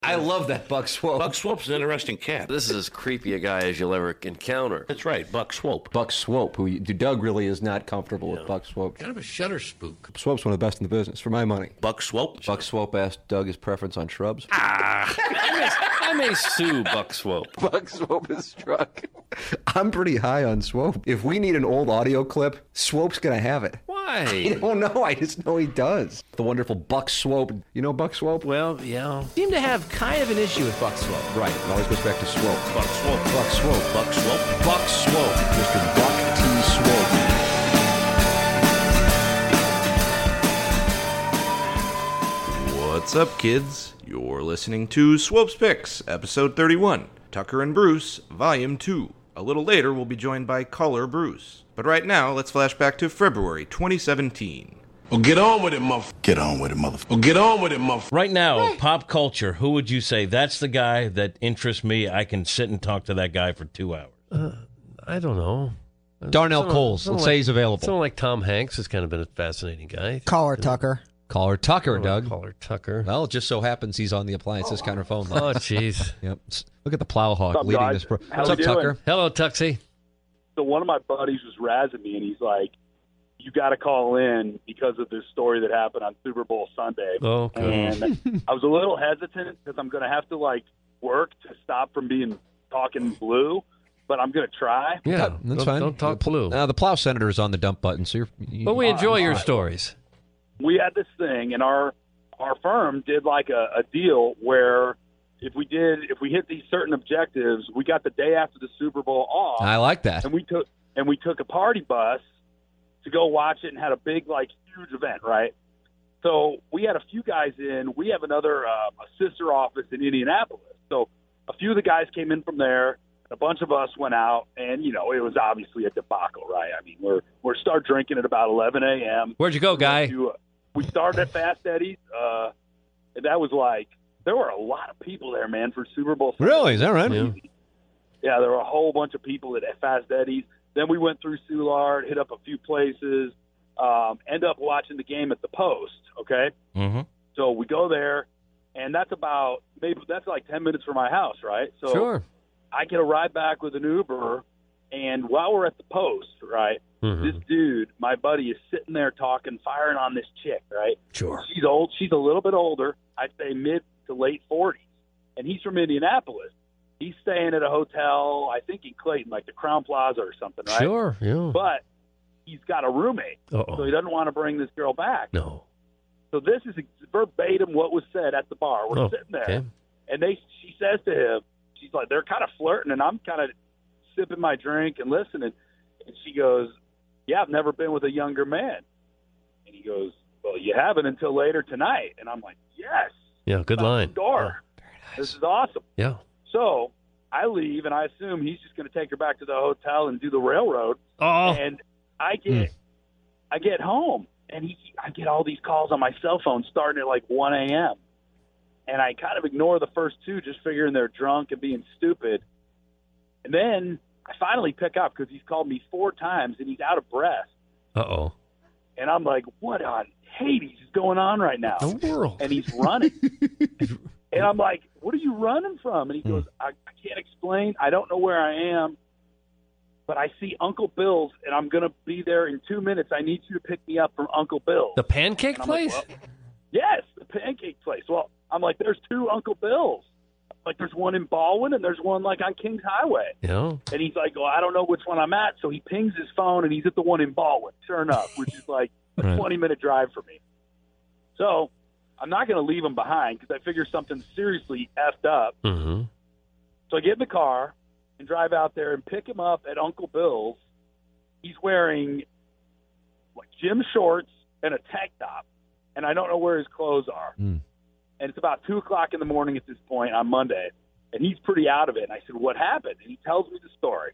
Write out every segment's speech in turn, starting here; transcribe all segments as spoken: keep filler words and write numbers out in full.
I love that Buck Swope. Buck Swope's an interesting cat. This is as creepy a guy as you'll ever encounter. That's right, Buck Swope. Buck Swope, who Doug really is not comfortable Yeah. with Buck Swope. Kind of a shutter spook. Swope's one of the best in the business, for my money. Buck Swope? Buck Swope asked Doug his preference on shrubs. Ah! I may sue Buck Swope. Buck Swope is struck. I'm pretty high on Swope. If we need an old audio clip, Swope's going to have it. Why? I don't know. I just know he does. The wonderful Buck Swope. You know Buck Swope? Well, yeah. Seem to have kind of an issue with Buck Swope. Right. It always goes back to Swope. Buck Swope. Buck Swope. Buck Swope. Buck Swope. Mister Buck T. Swope. What's up, kids? You're listening to Swope's Picks, episode thirty-one, Tucker and Bruce, volume two. A little later, we'll be joined by Caller Bruce. But right now, let's flash back to February twenty seventeen. Well, get on with it, motherfucker. Get on with it, motherfucker. Well, get on with it, motherfucker. Right now, pop culture, who would you say that's the guy that interests me? I can sit and talk to that guy for two hours. Uh, I don't know. Darnell Someone- Coles. someone Let's like- say he's available. Someone like Tom Hanks has kind of been a fascinating guy. Caller Tucker. Caller Tucker, Oh, Doug. Caller Tucker. Well, it just so happens he's on the appliances counter phone line. Oh, jeez. Yep. S- Look at the Plowhawk What's up, leading guys? this. Pro- How What's we up, doing? Tucker? Hello, Tuxie. So one of my buddies was razzing me, and he's like, you got to call in because of this story that happened on Super Bowl Sunday. Oh, God. And I was a little hesitant because I'm going to have to, like, work to stop from being talking blue, but I'm going to try. Yeah, That's don't, fine. Don't talk blue. Uh, the Plow Senator is on the dump button, so you're. You, But we enjoy your right. stories. We had this thing, and our our firm did, like, a, a deal where if we did, if we hit these certain objectives, we got the day after the Super Bowl off. I like that. and we took and we took a party bus to go watch it and had a big, like, huge event, right? So we had a few guys in. We have another uh, a sister office in Indianapolis. So a few of the guys came in from there. A bunch of us went out, and, you know, it was obviously a debacle, right? I mean, we're we're start drinking at about eleven a.m. Where'd you go, guy? To, uh, we started at Fast Eddie's. Uh, and that was like, there were a lot of people there, man, for Super Bowl. Really? Is that right? Yeah. Yeah, there were a whole bunch of people at Fast Eddie's. Then we went through Soulard, hit up a few places, um, end up watching the game at the Post, okay? Mm-hmm. So we go there, and that's about, maybe that's like ten minutes from my house, right? So Sure. I get a ride back with an Uber, and while we're at the Post, right, Mhm. this dude, my buddy, is sitting there talking, firing on this chick, right? Sure. She's old. She's a little bit older. I'd say mid to late forties. And he's from Indianapolis. He's staying at a hotel, I think in Clayton, like the Crown Plaza or something, right? Sure, yeah. But he's got a roommate, Uh-oh. so he doesn't want to bring this girl back. No. So this is verbatim what was said at the bar. We're Oh, sitting there, okay. and they she says to him, she's like, they're kind of flirting, and I'm kind of sipping my drink and listening. And she goes, yeah, I've never been with a younger man. And he goes, well, you haven't until later tonight. And I'm like, yes. Yeah, good That's line. the door. This is awesome. Yeah. So I leave, and I assume he's just going to take her back to the hotel and do the railroad. Oh. And I get, I get home, and he, I get all these calls on my cell phone starting at like one a.m. And I kind of ignore the first two, just figuring they're drunk and being stupid. And then I finally pick up because he's called me four times, and he's out of breath. Uh-oh. And I'm like, what on Hades is going on right now? The world. And he's running. And I'm like, what are you running from? And he goes, I, I can't explain. I don't know where I am. But I see Uncle Bill's, and I'm going to be there in two minutes. I need you to pick me up from Uncle Bill's. The pancake And I'm like, place? well, yes, the pancake place. Well, I'm like, there's two Uncle Bill's. Like, there's one in Baldwin, and there's one, like, on Kings Highway. Yeah. And he's like, well, I don't know which one I'm at. So he pings his phone, and he's at the one in Baldwin, sure enough, which is like a Right. twenty-minute drive for me. So I'm not going to leave him behind because I figure something seriously effed up. Mm-hmm. So I get in the car and drive out there and pick him up at Uncle Bill's. He's wearing like gym shorts and a tank top, and I don't know where his clothes are. Mm. And it's about two o'clock in the morning at this point on Monday, and he's pretty out of it. And I said, what happened? And he tells me the story.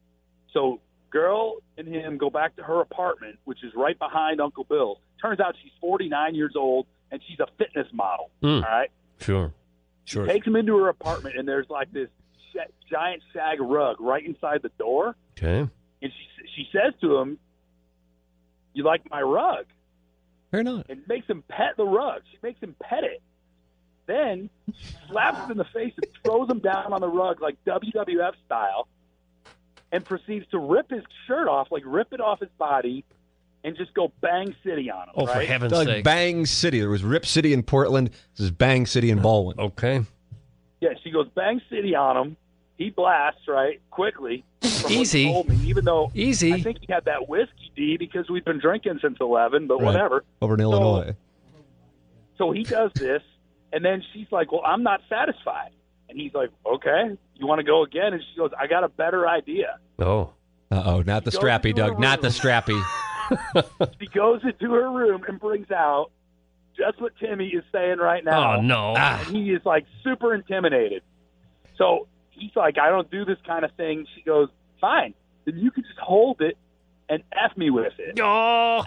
So girl and him go back to her apartment, which is right behind Uncle Bill's. Turns out she's forty-nine years old, and she's a fitness model, Mm. all right? Sure. Sure. Takes him into her apartment, and there's like this sh- giant shag rug right inside the door. Okay. And she she says to him, you like my rug? Fair not. And makes him pet the rug. She makes him pet it. Then she slaps him in the face and throws him down on the rug like W W F style, and proceeds to rip his shirt off, like rip it off his body, and just go Bang City on him. Oh, right? for heaven's Doug, sake. Bang City. There was Rip City in Portland. This is Bang City in Baldwin. Okay. Yeah, she goes Bang City on him. He blasts, right, quickly. from Easy. What he told me, even though Easy. I think he had that whiskey D because we've been drinking since eleven, but Right. whatever. Over in So- Illinois. So he does this, and then she's like, well, I'm not satisfied. And he's like, okay, you want to go again? And she goes, I got a better idea. Oh. Uh-oh, not the Go strappy, into her Doug. Not the room. strappy. She goes into her room and brings out just what Timmy is saying right now. Oh, no. And he is, like, super intimidated. So he's like, I don't do this kind of thing. She goes, fine. Then you can just hold it and F me with it. Oh.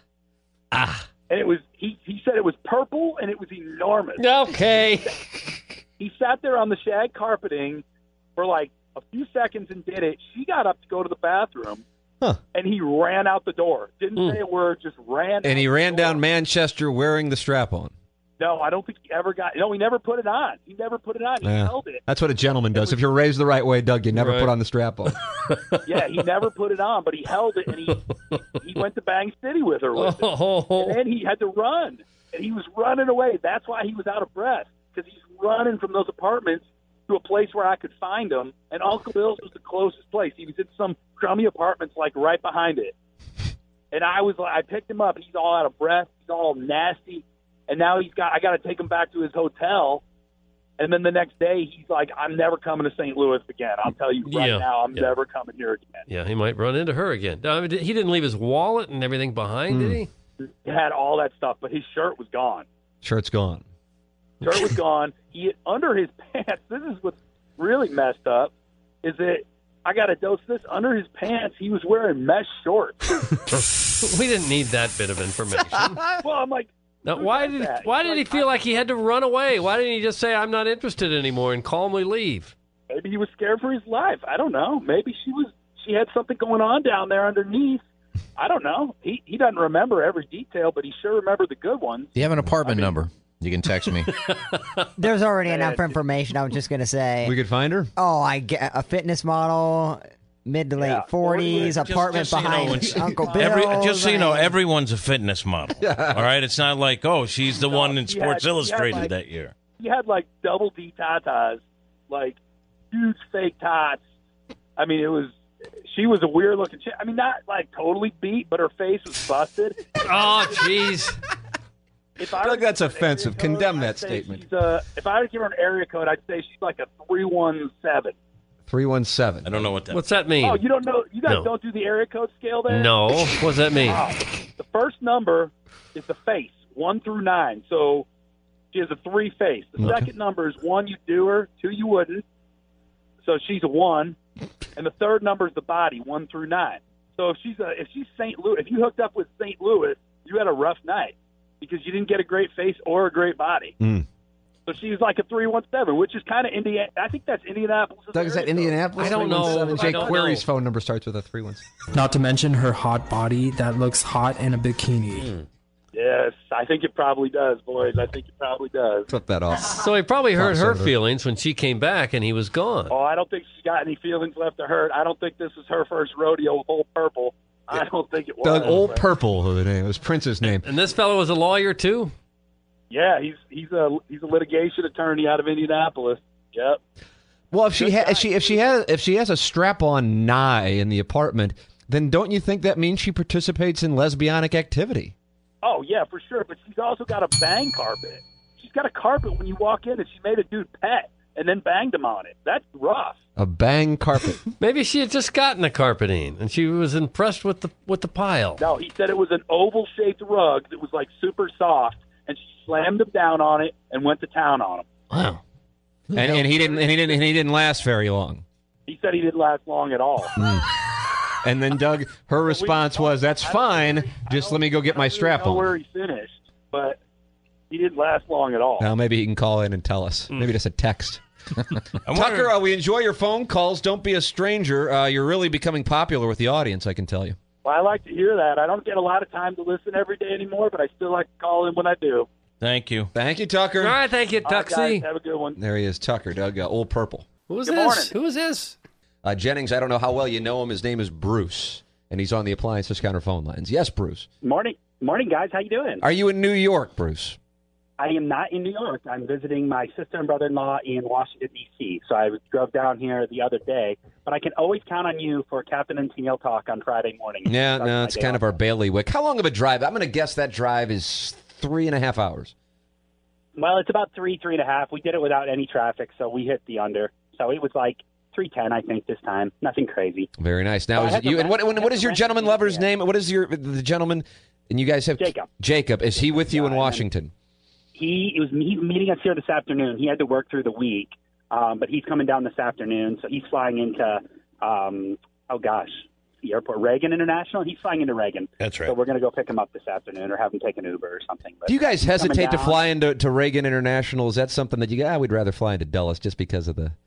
Ah. And it was, he, he said it was purple and it was enormous. Okay. He sat there on the shag carpeting for like a few seconds and did it. She got up to go to the bathroom, Huh. and he ran out the door. Didn't Mm. say a word, just ran. And he out the ran door. down Manchester wearing the strap on. No, I don't think he ever got. No, he never put it on. He never put it on. He Yeah. held it. That's what a gentleman does. If you're raised the right way, Doug, you never Right. put on the strap on. Yeah, he never put it on, but he held it, and he he went to Bang City with her with it. Oh. And then he had to run, and he was running away. That's why he was out of breath, because he's running from those apartments to a place where I could find him. And Uncle Bill's was the closest place. He was in some crummy apartments, like right behind it. And I was like, I picked him up. He's all out of breath. He's all nasty. And now he's got. I got to take him back to his hotel. And then the next day, he's like, I'm never coming to Saint Louis again. I'll tell you right Yeah. now, I'm Yeah. never coming here again. Yeah, he might run into her again. No, I mean, he didn't leave his wallet and everything behind, did he? He had all that stuff, but his shirt was gone. Shirt's gone. Shirt was gone. He had, under his pants. This is what's really messed up. Is that I got to dose this under his pants. He was wearing mesh shorts. We didn't need that bit of information. Well, I'm like, Now, who why does did that? why He's did he like, feel I- like he had to run away? Why didn't he just say, I'm not interested anymore and calmly leave? Maybe he was scared for his life. I don't know. Maybe she was. She had something going on down there underneath. I don't know. He he doesn't remember every detail, but he sure remembered the good ones. Do you have an apartment number? You can text me. There's already enough information. I was just gonna say. We could find her? Oh, I get a fitness model, mid to late Yeah, forties, Just- apartment just so you know, behind it's- Uncle Bill. Every, just so you know, everyone's a fitness model. All right, it's not like, oh, she's the No, one in he Sports had- he had, Illustrated like- that year. He had like double D tatas, like huge fake tots. I mean, it was. She was a weird looking chick. I mean, not like totally beat, but her face was busted. Oh, jeez. If I Doug, were to that's give her an offensive. area code, Condemn I'd that say statement. she's, uh, if I were to give her an area code, I'd say she's like a three one seven. three one seven. I don't know what that What's that mean? Oh, you don't know? You guys No. don't do the area code scale there? No. What does that mean? Oh, the first number is the face, one through nine. So she has a three face. The Okay. second number is one, you do her, two, you wouldn't. So she's a one. And the third number is the body, one through nine. So if she's a, if she's Saint Louis, if you hooked up with Saint Louis, you had a rough night because you didn't get a great face or a great body. Mm. So she's like a three one seven, which is kind of Indiana. I think that's Indianapolis. Doug, is that Indianapolis? I don't know. three one seven? I Jake don't Query's know. phone number starts with a three one seven. Not to mention her hot body that looks hot in a bikini. Yes, I think it probably does, boys. I think it probably does. Flip that off. So he probably hurt her Senator. feelings when she came back and he was gone. Oh, I don't think she's got any feelings left to hurt. I don't think this was her first rodeo with Old Purple. I don't think it was. Doug, Old but- Purple, the name. It was Prince's name. And this fellow was a lawyer, too? Yeah, he's he's a he's a litigation attorney out of Indianapolis. Yep. Well, if she Good ha- guy. if she if she has if she has a strap-on nye in the apartment, then don't you think that means she participates in lesbianic activity? Oh yeah, for sure. But she's also got a bang carpet. She's got a carpet when you walk in, and she made a dude pet and then banged him on it. That's rough. A bang carpet. Maybe she had just gotten a carpeting and she was impressed with the with the pile. No, he said it was an oval-shaped rug that was like super soft, and she slammed him down on it and went to town on him. Wow. and, and he didn't and he didn't and he didn't last very long. He said he didn't last long at all. And then Doug, her response was, "That's fine. Just let me go get my strap I don't know where on." he finished, but he didn't last long at all. Now maybe he can call in and tell us. Maybe just a text. I wonder- Tucker, uh, we enjoy your phone calls. Don't be a stranger. Uh, you're really becoming popular with the audience, I can tell you. Well, I like to hear that. I don't get a lot of time to listen every day anymore, but I still like to call in when I do. Thank you. Thank you, Tucker. All right, thank you, All right, Tuxie. guys, have a good one. There he is, Tucker, Doug, uh, Old Purple. Who is Good this? morning. Who is this? Uh, Jennings, I don't know how well you know him. His name is Bruce, and he's on the Appliance Discounter phone lines. Yes, Bruce. Morning, morning, guys. How you doing? Are you in New York, Bruce? I am not in New York. I'm visiting my sister and brother-in-law in Washington, D C So I drove down here the other day. But I can always count on you for Captain and Tennille talk on Friday morning. Yeah, That's no, my it's day kind off. of our bailiwick. How long of a drive? I'm going to guess that drive is three and a half hours. Well, it's about three, three and a half. We did it without any traffic, so we hit the under. So it was like three ten, I think, this time. Nothing crazy. Very nice. Now, Well, I is had it you? to And what, rent- I what had is to your rent gentleman a lover's van. name? What is your the gentleman? And you guys have Jacob. Jacob. Is he with you Yeah, in and then- Washington? He it was he's meeting us here this afternoon. He had to work through the week, um, but he's coming down this afternoon. So he's flying into, um, oh gosh, the airport, Reagan International. He's flying into Reagan. That's right. So we're going to go pick him up this afternoon or have him take an Uber or something. But Do you guys he's coming hesitate to down. fly into to Reagan International? Is that something that you? Ah, we'd rather fly into Dulles just because of the.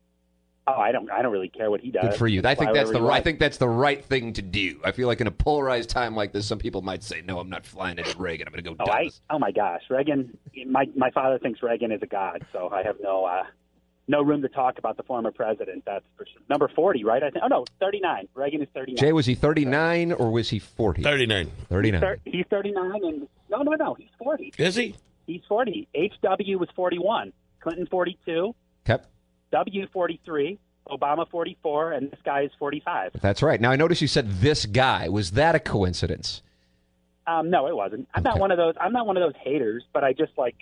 Oh, I don't. I don't really care what he does. Good for you. He I can think fly that's the wherever he right. I wants. think that's the right thing to do. I feel like in a polarized time like this, some people might say, "No, I'm not flying into Reagan. I'm going to go Oh, I, Dulles." oh my gosh, Reagan. My my father thinks Reagan is a god, so I have no uh, no room to talk about the former president. That's for sure. Number forty, right? I think. Oh no, thirty-nine. Reagan is thirty-nine. Jay, was he thirty-nine or was he forty? thirty-nine. thirty-nine. Thir- He's thirty-nine, and no, no, no, he's forty. Is he? He's forty. H W was forty-one. Clinton forty-two. Okay. W forty-three. Obama forty-four, and this guy is forty-five. That's right. Now I noticed you said this guy. Was that a coincidence? Um, no, it wasn't. I'm not Okay. one of those. I'm not one of those haters, but I just like.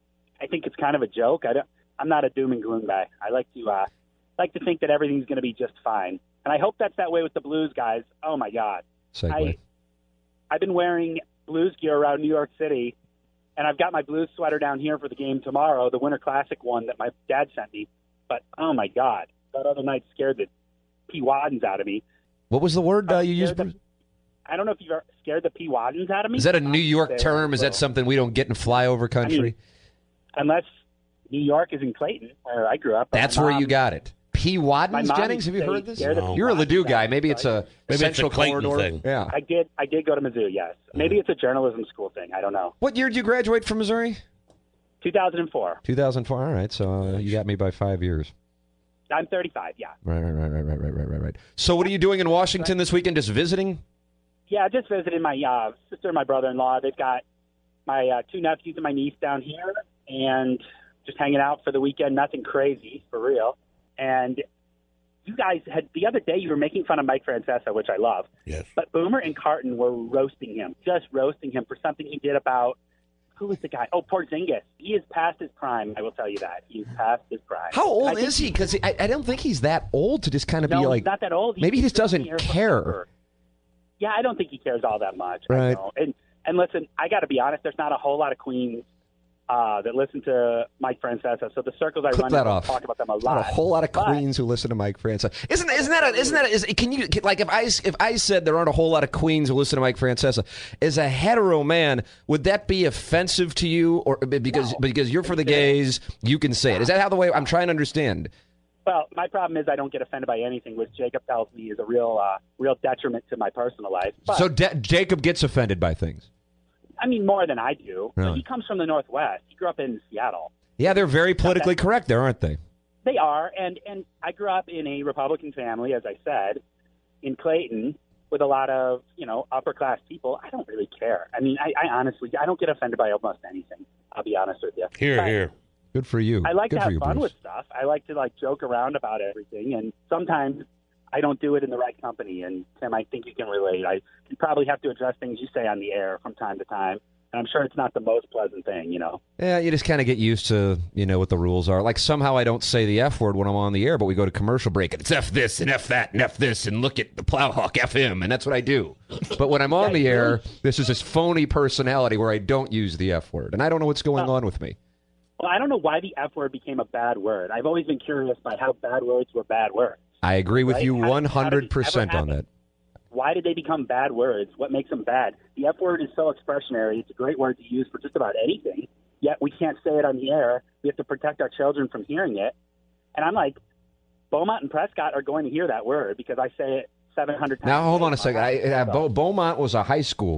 I think it's kind of a joke. I don't. I'm not a doom and gloom guy. I like to uh, like to think that everything's going to be just fine, and I hope that's that way with the Blues guys. Oh my God, Segue. I I've been wearing Blues gear around New York City, and I've got my Blues sweater down here for the game tomorrow, the Winter Classic one that my dad sent me. But oh my God, that other night scared the pee waddens out of me. What was the word uh, you used? Scared the- I don't know if you've ever scared the pee waddens out of me. Is that a New York There, term? Is that so- something we don't get in flyover country? I mean, unless New York is in Clayton, where I grew up. but That's my where mom- you got it. P. My Waddens, mom Jennings? Have you used to heard this? scare the No. You're a Waddens Ladue out guy. of Maybe me, it's so a Maybe it's Central a Clayton Corridor. thing. Yeah. I did. I did go to Mizzou. Yes, maybe it's a journalism school thing. I don't know. What year did you graduate from Missouri? two thousand four. two thousand four. All right, so uh, you got me by five years. I'm thirty-five. Yeah. Right, right, right, right, right, right, right, right, right. So what are you doing in Washington this weekend? Just visiting? Yeah, just visited my uh, sister and my brother-in-law. They've got my uh, two nephews and my niece down here, and just hanging out for the weekend. Nothing crazy, for real. And you guys had the other day. You were making fun of Mike Francesa, which I love. Yes. But Boomer and Carton were roasting him, just roasting him for something he did about who was the guy? Oh, Porzingis. He is past his prime. I will tell you that he is past his prime. How old I think is he? Because I, I don't think he's that old to just kind of No, be he's like. not that old. He's Maybe he just been doesn't here care. forever. Yeah, I don't think he cares all that much. I Right. know. And and listen, I got to be honest. There's not a whole lot of queens uh, that listen to Mike Francesa. So the circles I Clip run that in off. talk about them a Not lot. a whole lot of But- queens who listen to Mike Francesa. Isn't isn't that a, isn't that a, is can you like if I if I said there aren't a whole lot of queens who listen to Mike Francesa, as a hetero man, would that be offensive to you or because No. because you're for the gays, you can say it? Is that how the way I'm trying to understand? Well, my problem is I don't get offended by anything, which Jacob tells me is a real, uh, real detriment to my personal life. But, So De- Jacob gets offended by things. I mean, more than I do. But Really? he comes from the Northwest. He grew up in Seattle. Yeah, they're very politically correct there, aren't they? They are, and and I grew up in a Republican family, as I said, in Clayton, with a lot of you know upper class people. I don't really care. I mean, I, I honestly, I don't get offended by almost anything. I'll be honest with you. Here, But here. Good for you. I like Good to for have you, fun Bruce. with stuff. I like to like joke around about everything, and sometimes I don't do it in the right company. And Tim, I think you can relate. I you probably have to address things you say on the air from time to time, and I'm sure it's not the most pleasant thing, you know. Yeah, you just kind of get used to, you know, what the rules are. Like somehow I don't say the F word when I'm on the air, but we go to commercial break and it's F this and F that and F this and look at the Plowhawk, F him, and that's what I do. But when I'm on the air, this is this phony personality where I don't use the F word, and I don't know what's going on with me. Well, I don't know why the F word became a bad word. I've always been curious by how bad words were bad words. I agree with Right? you How- one how did hundred it percent ever on that. happen? Why did they become bad words? What makes them bad? The F word is so expressionary. It's a great word to use for just about anything, yet we can't say it on the air. We have to protect our children from hearing it. And I'm like, Beaumont and Prescott are going to hear that word because I say it seven hundred times. Now, hold a on a day. second. I, uh, Beau- Beaumont was a high school,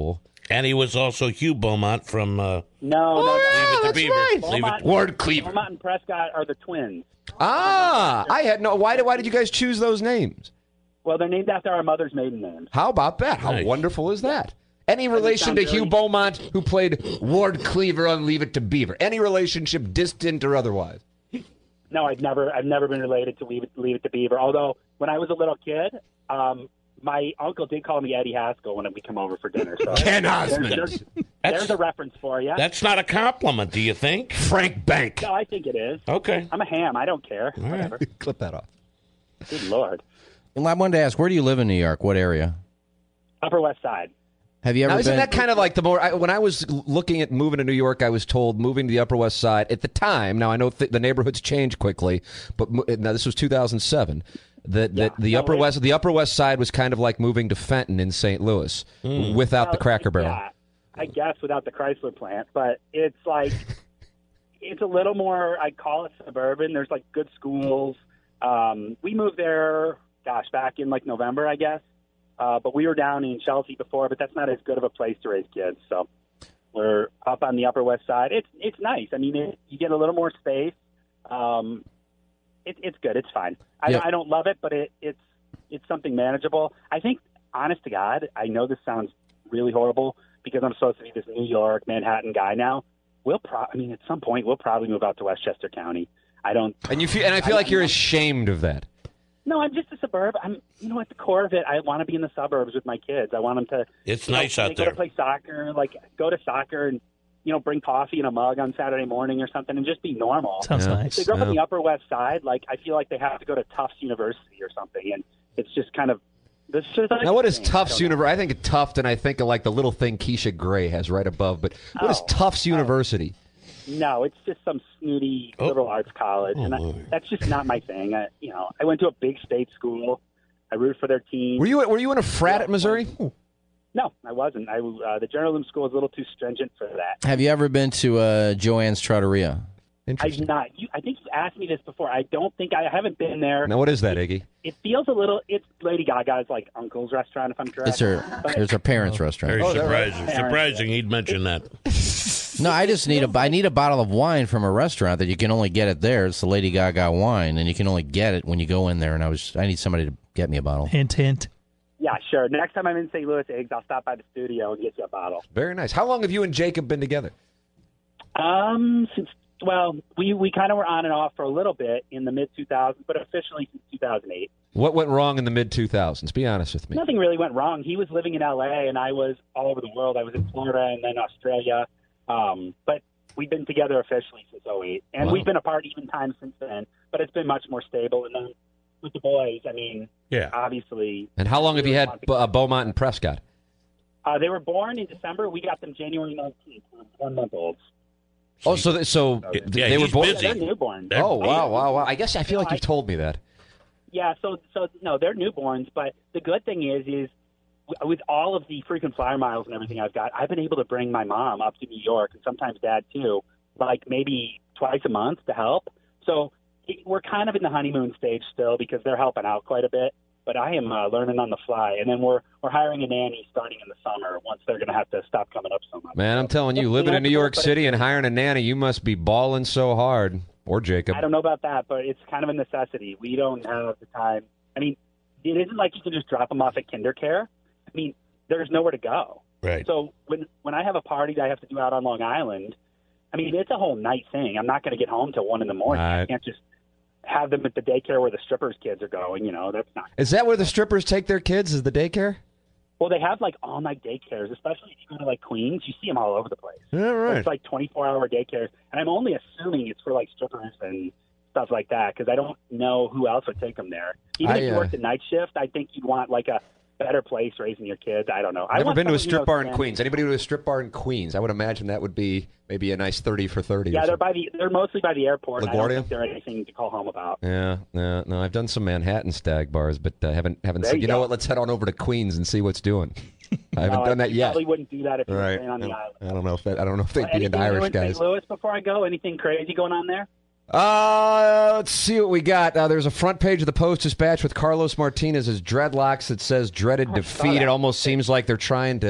And he was also Hugh Beaumont from uh, No, no, no. Leave It to that's Beaver. right. Leave it- Beaumont, Ward Cleaver. Beaumont and Prescott are the twins. Ah, I had no. Why did why did you guys choose those names? Well, they're named after our mother's maiden names. How about that? How Nice. wonderful is that? Any relation sound to Hugh very- Beaumont, who played Ward Cleaver on Leave It to Beaver? Any relationship, distant or otherwise? No, I've never, I've never been related to Leave It, Leave It to Beaver. Although when I was a little kid, um, my uncle did call me Eddie Haskell when we come over for dinner. So Ken there's, Osmond. there's, there's a reference for you. That's not a compliment, do you think? Frank Bank. No, I think it is. Okay. I'm a ham. I don't care. Whatever. Clip that off. Good Lord. Well, I wanted to ask, where do you live in New York? What area? Upper West Side. Have you ever Now, isn't been? that kind of like the more I, when I was looking at moving to New York, I was told moving to the Upper West Side at the time. Now I know th- the neighborhoods change quickly, but mo- now this was two thousand seven. That that the no, Upper it- West the Upper West Side was kind of like moving to Fenton in Saint Louis without the Well, Cracker Barrel. Yeah, I guess without the Chrysler plant, but it's like it's a little more. I call it suburban. There's like good schools. Um, we moved there, gosh, back in like November, I guess. Uh, but we were down in Chelsea before, but that's not as good of a place to raise kids. So we're up on the Upper West Side. It's it's nice. I mean, it, you get a little more space. Um, it, it's good. It's fine. I, Yeah. I don't love it, but it, it's it's something manageable. I think, honest to God, I know this sounds really horrible because I'm supposed to be this New York, Manhattan guy now. We'll pro- I mean, at some point, we'll probably move out to Westchester County. I don't. And you feel, and I feel like you're ashamed of that. No, I'm just a suburb. I'm, you know, at the core of it, I want to be in the suburbs with my kids. I want them to. It's you know, nice they out go there. to play soccer, like go to soccer and you know bring coffee in a mug on Saturday morning or something, and just be normal. Sounds Yeah. nice. If they grow up on Yeah. the Upper West Side, like I feel like they have to go to Tufts University or something, and it's just kind of. This is Now, what is thing. Tufts I don't know. University? I think of Tufts, and I think of like the little thing Keisha Gray has right above. But what is Oh. Tufts University? No, it's just some snooty Oh. liberal arts college, and I, that's just not my thing. I, you know, I went to a big state school. I root for their team. Were you were you in a frat at Missouri? No, I wasn't. I uh, the journalism school is a little too stringent for that. Have you ever been to uh, Joanne's Trattoria? I've not. You, I think you've asked me this before. I don't think I, I haven't been there. Now, what is that, Iggy? It feels a little. It's Lady Gaga's like uncle's restaurant, if I'm correct. It's her. But- There's her parents' restaurant. Very Oh, they're right. surprising. Surprising he'd mention that. No, I just need a I need a bottle of wine from a restaurant that you can only get it there. It's the Lady Gaga wine, and you can only get it when you go in there. And I was I need somebody to get me a bottle. Hint, hint. Yeah, sure. Next time I'm in Saint Louis, Eggs, I'll stop by the studio and get you a bottle. Very nice. How long have you and Jacob been together? Um, since well, we we kind of were on and off for a little bit in the mid two thousands, but officially since two thousand eight. What went wrong in the mid two thousands? Be honest with me. Nothing really went wrong. He was living in L A and I was all over the world. I was in Florida and then Australia. Um, but we've been together officially since oh eight, and Wow. we've been apart even time since then. But it's been much more stable. And then with the boys, I mean, Yeah. obviously. And how long have you had uh, Beaumont and Prescott? Uh, they were born in December. We got them January nineteenth, one month olds. Oh, so th- so Yeah, they were he's born. busy. They're newborns. They're- Oh wow, wow, wow! I guess I feel like I- you've told me that. Yeah, so so no, they're newborns. But the good thing is, is w- with all of the frequent flyer miles and everything I've got, I've been able to bring my mom up to New York and sometimes Dad too, like maybe twice a month to help. So it, we're kind of in the honeymoon stage still because they're helping out quite a bit. But I am uh, learning on the fly, and then we're we're hiring a nanny starting in the summer once they're going to have to stop coming up so much. Man, I'm telling you, It's living in New York inevitable, but City and hiring a nanny, you must be balling so hard. Or Jacob. I don't know about that, but it's kind of a necessity. We don't have the time. I mean, it isn't like you can just drop them off at KinderCare. I mean, there's nowhere to go. Right. So when when I have a party that I have to do out on Long Island, I mean, it's a whole night thing. I'm not going to get home till one in the morning. I Right. can't just have them at the daycare where the strippers' kids are going. You know, that's not. Is that where the strippers take their kids? Is the daycare? Well, they have like all night daycares, especially if you go to like Queens. You see them all over the place. All right. It's like twenty-four hour daycares, and I'm only assuming it's for like strippers and stuff like that because I don't know who else would take them there. Even I, if you uh, worked the night shift, I think you'd want like a better place raising your kids. I don't know. I Never want been to a someone who strip knows bar in family. Queens. Anybody to a strip bar in Queens? I would imagine that would be maybe a nice thirty for thirty. Yeah, or they're something. by the. They're mostly by the airport. and I don't LaGuardia? think they're anything to call home about. Yeah, no, no. I've done some Manhattan stag bars, but uh, haven't haven't. There Said, you you know go. what? Let's head on over to Queens and see what's doing. I haven't No, done that you yet. Probably wouldn't do that if you were Right. staying on the I, island. I don't know if that. I don't know if they'd Well, be into anything new Irish in guys. Saint Louis before I go? Anything crazy going on there? Uh, let's see what we got. Uh, there's a front page of the Post-Dispatch with Carlos Martinez's dreadlocks that says dreaded defeat. It almost seems like they're trying to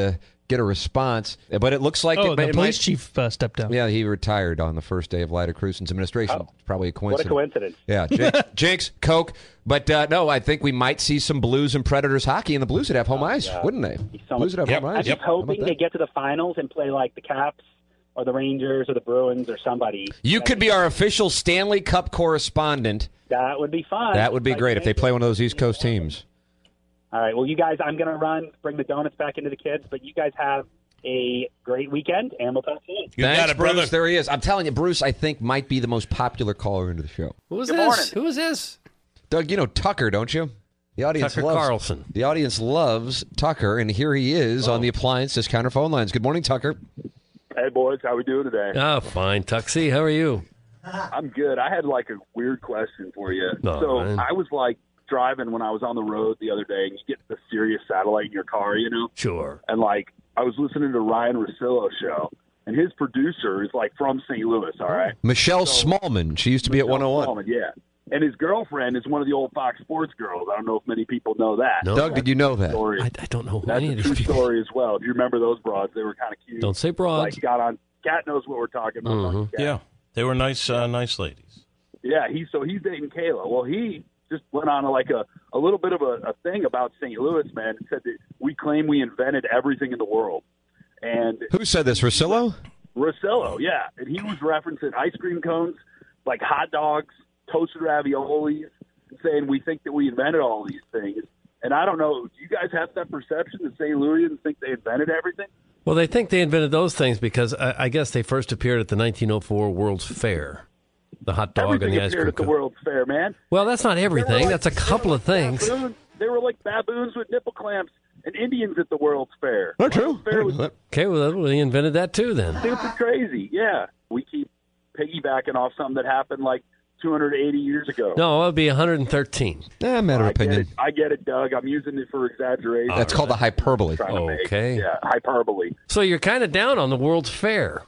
get a response. But it looks like Oh, it, the it police might, chief uh, stepped down. Yeah, he retired on the first day of Lyda Cruisen's administration. Oh, It's probably a What coincidence. a coincidence. Yeah, Jinx, Jinx Coke. But uh, no, I think we might see some Blues and Predators hockey, and the Blues would have home ice, yeah. wouldn't they? So Blues would have much- home I'm ice. just How about hoping that? they get to the finals and play like the Caps or the Rangers or the Bruins or somebody. You could be our official Stanley Cup correspondent. That would be fun. That would be Like, great if they play one of those East Coast teams. All right. Well, you guys, I'm going to run, bring the donuts back into the kids, but you guys have a great weekend, and we'll talk soon. You Thanks, got it, Bruce. Brother. There he is. I'm telling you, Bruce, I think, might be the most popular caller into the show. Who is Good this? morning. Who is this? Doug, you know Tucker, don't you? The audience Tucker loves Carlson. The audience loves Tucker, and here he is on the Appliance Discounter phone lines. Good morning, Tucker. Hey, boys. How we doing today? Oh, fine. Tuxie, how are you? I'm good. I had, like, a weird question for you. Oh, so man. I was, like, driving when I was on the road the other day, and you get the Sirius satellite in your car, you know? Sure. And, like, I was listening to Ryan Russillo show, and his producer is, like, from Saint Louis, all right? Michelle Smallman. She used to be at one oh one. Smallman, yeah. And his girlfriend is one of the old Fox Sports girls. I don't know if many people know that. No. Doug, did you know that? Story. I, I don't know who That's any a of these true people. story as well. If you remember those broads, they were kind of cute. Don't say broads. Like, got on. Cat knows what we're talking about. Mhm. Cat. Yeah, they were nice, uh, nice ladies. Yeah, he so he's dating Kayla. Well, he just went on a, like a, a little bit of a, a thing about Saint Louis, man, and said that we claim we invented everything in the world. And Who said this, Russillo? Russillo, yeah, and he was referencing ice cream cones, like hot dogs, toasted raviolis, saying we think that we invented all these things. And I don't know, do you guys have that perception that Saint Louisians think they invented everything? Well, they think they invented those things because I, I guess they first appeared at the nineteen oh four World's Fair. The hot dog Everything and the ice appeared cream at the cone. World's Fair, man. Well, that's not They were everything. like- That's a couple of things. Baboons. They were like baboons with nipple clamps and Indians at the World's Fair. Not true. Fair was Okay, well, they invented that too then. super crazy. Yeah, we keep piggybacking off something that happened like two hundred eighty years ago. No, it would be one hundred thirteen. Eh, matter of I get, opinion. it, I get it, Doug. I'm using it for exaggeration. That's called the hyperbole. Trying to make. Okay. Yeah, hyperbole. So you're kind of down on the World's Fair.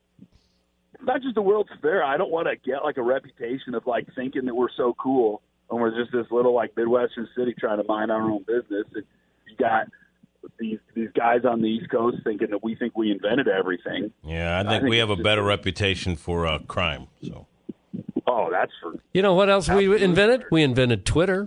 Not just the World's Fair. I don't want to get like a reputation of like thinking that we're so cool and we're just this little like Midwestern city trying to mind our own business. And you got these these guys on the East Coast thinking that we think we invented everything. Yeah, I think, I think we have a it's just- better reputation for uh, crime. So Oh, that's for You know what else we Absolutely. invented? We invented Twitter.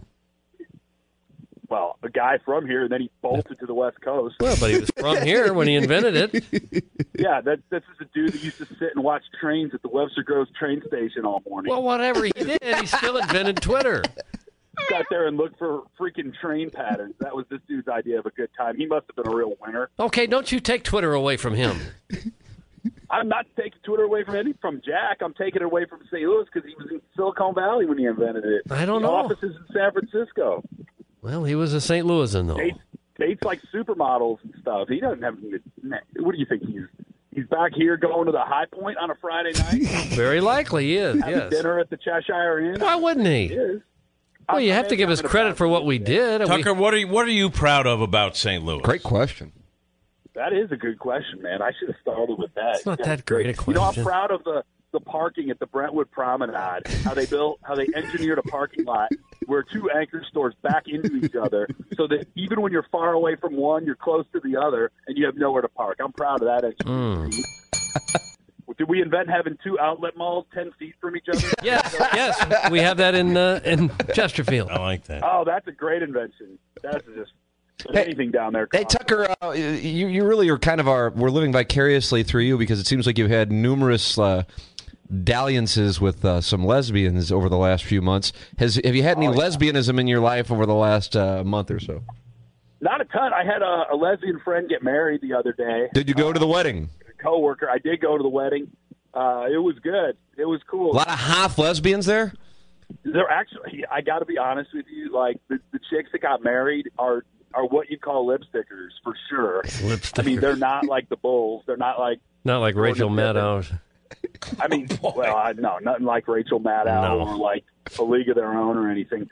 well, a guy from here, and then he bolted to the West Coast. Well, but he was from here when he invented it. Yeah, that, that's just a dude that used to sit and watch trains at the Webster Groves train station all morning. Well, whatever he did, he still invented Twitter. Sat there and looked for freaking train patterns. That was this dude's idea of a good time. He must have been a real winner. Okay, don't you take Twitter away from him. I'm not taking Twitter away from any from Jack. I'm taking it away from Saint Louis because he was in Silicon Valley when he invented it. I don't the know. office is in San Francisco. Well, he was a Saint Louisan, though. Dates, dates like supermodels and stuff. He doesn't have. What do you think he's? He's back here going to the High Point on a Friday night. Very likely he is, having yes. dinner at the Cheshire Inn. Why wouldn't he? He is. Well, you have to give us credit for what we did. and we- Tucker, what are you, what are you proud of about Saint Louis? Great question. That is a good question, man. I should have started with that. It's not Yeah, that great a You know, I'm question. proud of the, the parking at the Brentwood Promenade. How they built, how they engineered a parking lot where two anchor stores back into each other, so that even when you're far away from one, you're close to the other, and you have nowhere to park. I'm proud of that engineering. Mm. Did we invent having two outlet malls ten feet from each other? Yes, yes. We have that in uh, in Chesterfield. I like that. Oh, that's a great invention. That's just anything down there. Hey, Tucker, uh, you, you really are kind of our, we're living vicariously through you because it seems like you've had numerous uh, dalliances with uh, some lesbians over the last few months. Has Have you had any Oh, yeah. lesbianism in your life over the last uh, month or so? Not a ton. I had a, a lesbian friend get married the other day. Did you go to the wedding? A coworker. I did go to the wedding. Uh, it was good. It was cool. A lot of half lesbians there? They're actually, I got to be honest with you, like the, the chicks that got married are are what you call lipstickers for sure. Lipstickers. I mean, they're not like the bulls. They're not like. Not like Rachel Maddow. I mean, well, I, no, nothing like Rachel Maddow No. or like a League of Their Own or anything.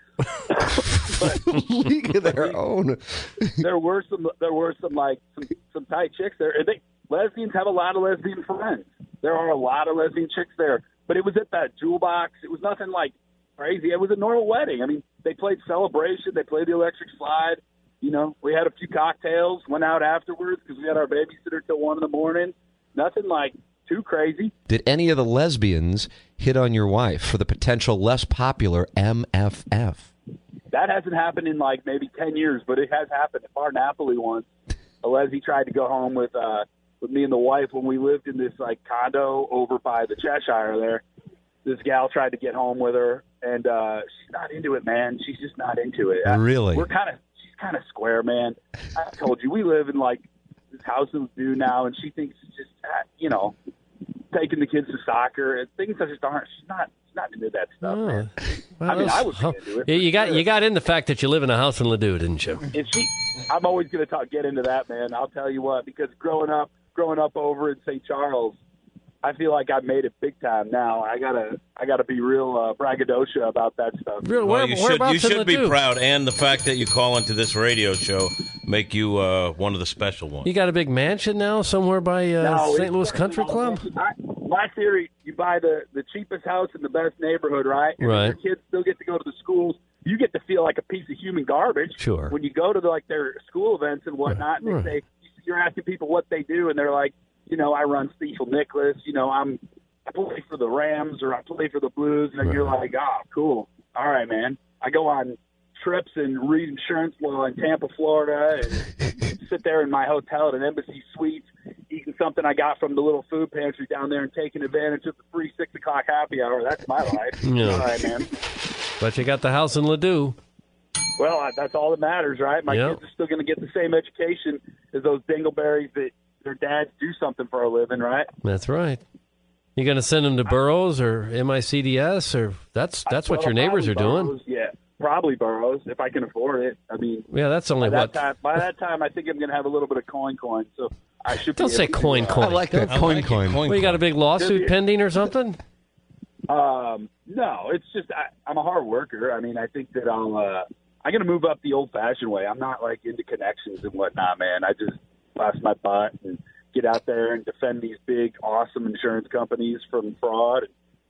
League of Their Own. there were some. There were some like some, some tight chicks there. And they, lesbians have a lot of lesbian friends. There are a lot of lesbian chicks there. But it was at that Jewel Box. It was nothing like crazy. It was a normal wedding. I mean, they played Celebration. They played the Electric Slide. You know, we had a few cocktails, went out afterwards because we had our babysitter till one in the morning. Nothing like too crazy. Did any of the lesbians hit on your wife for the potential less popular M F F? That hasn't happened in like maybe ten years, but it has happened. At Bar Napoli once, a lesbian tried to go home with uh, with me and the wife when we lived in this like condo over by the Cheshire there. This gal tried to get home with her, and uh, she's not into it, man. She's just not into it. Really? We're kind of, she's kind of square, man. I told you, we live in like this house in Ladue now, and she thinks it's just, uh, you know, taking the kids to soccer and things that just aren't. She's not, she's not into that stuff, Oh. man. Well, I mean, that's- I would be into it. Yeah, you got sure. you got in the fact that you live in a house in Ladue, didn't you? And she, I'm always going to talk, get into that, man. I'll tell you what, because growing up, growing up over in Saint Charles, I feel like I've made it big time now. I gotta, I gotta be real uh, braggadocio about that stuff. Well, you should, you should be proud, and the fact that you call into this radio show make you uh, one of the special ones. You got a big mansion now somewhere by uh, No, Saint it's- Louis Country Club? I, my theory: you buy the the cheapest house in the best neighborhood, right? And Right. Your kids still get to go to the schools. You get to feel like a piece of human garbage. Sure. When you go to the, like their school events and whatnot, and Right. they say you're asking people what they do, and they're like, you know, I run Cecil Nicholas. You know, I'm I play for the Rams or I play for the Blues, and you're like, oh, cool. All right, man. I go on trips and read insurance law in Tampa, Florida, and sit there in my hotel at an Embassy Suites, eating something I got from the little food pantry down there and taking advantage of the free six o'clock happy hour. That's my life. Yeah. All right, man. But you got the house in Ladue. Well, I, that's all that matters, right? My Yep. kids are still going to get the same education as those dingleberries that their dads do something for a living, right? That's right. You going to send them to Burroughs or M I C D S or that's that's what Well, your neighbors are probably doing. Burroughs, Yeah, probably Burroughs if I can afford it. I mean, Yeah, that's only by what. that time, by that time, I think I'm going to have a little bit of coin coin. So I should. Don't be say able to, coin uh, coin. I like that. Don't- Coin coin. Well, you got a big lawsuit pending or something? Um, no, it's just I, I'm a hard worker. I mean, I think that I'll. Uh, I'm going to move up the old-fashioned way. I'm not like into connections and whatnot, man. I just bust my butt and get out there and defend these big, awesome insurance companies from fraud.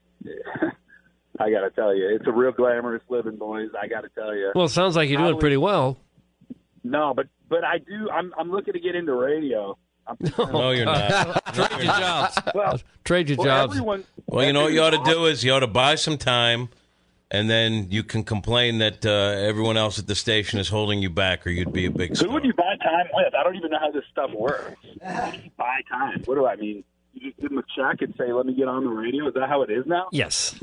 I got to tell you, it's a real glamorous living, boys. I got to tell you. Well, it sounds like you're doing I pretty well. No, but but I do. I'm I'm looking to get into radio. I'm, No, you're not. Trade your jobs. Well, Trade your well, jobs. everyone. Well, you know what you ought to do is you ought to buy some time, and then you can complain that uh, everyone else at the station is holding you back, or you'd be a big Who star. would you buy time with? I don't even know how this stuff works. Buy time. What do I mean? You just give them a check and say, "Let me get on the radio." Is that how it is now? Yes.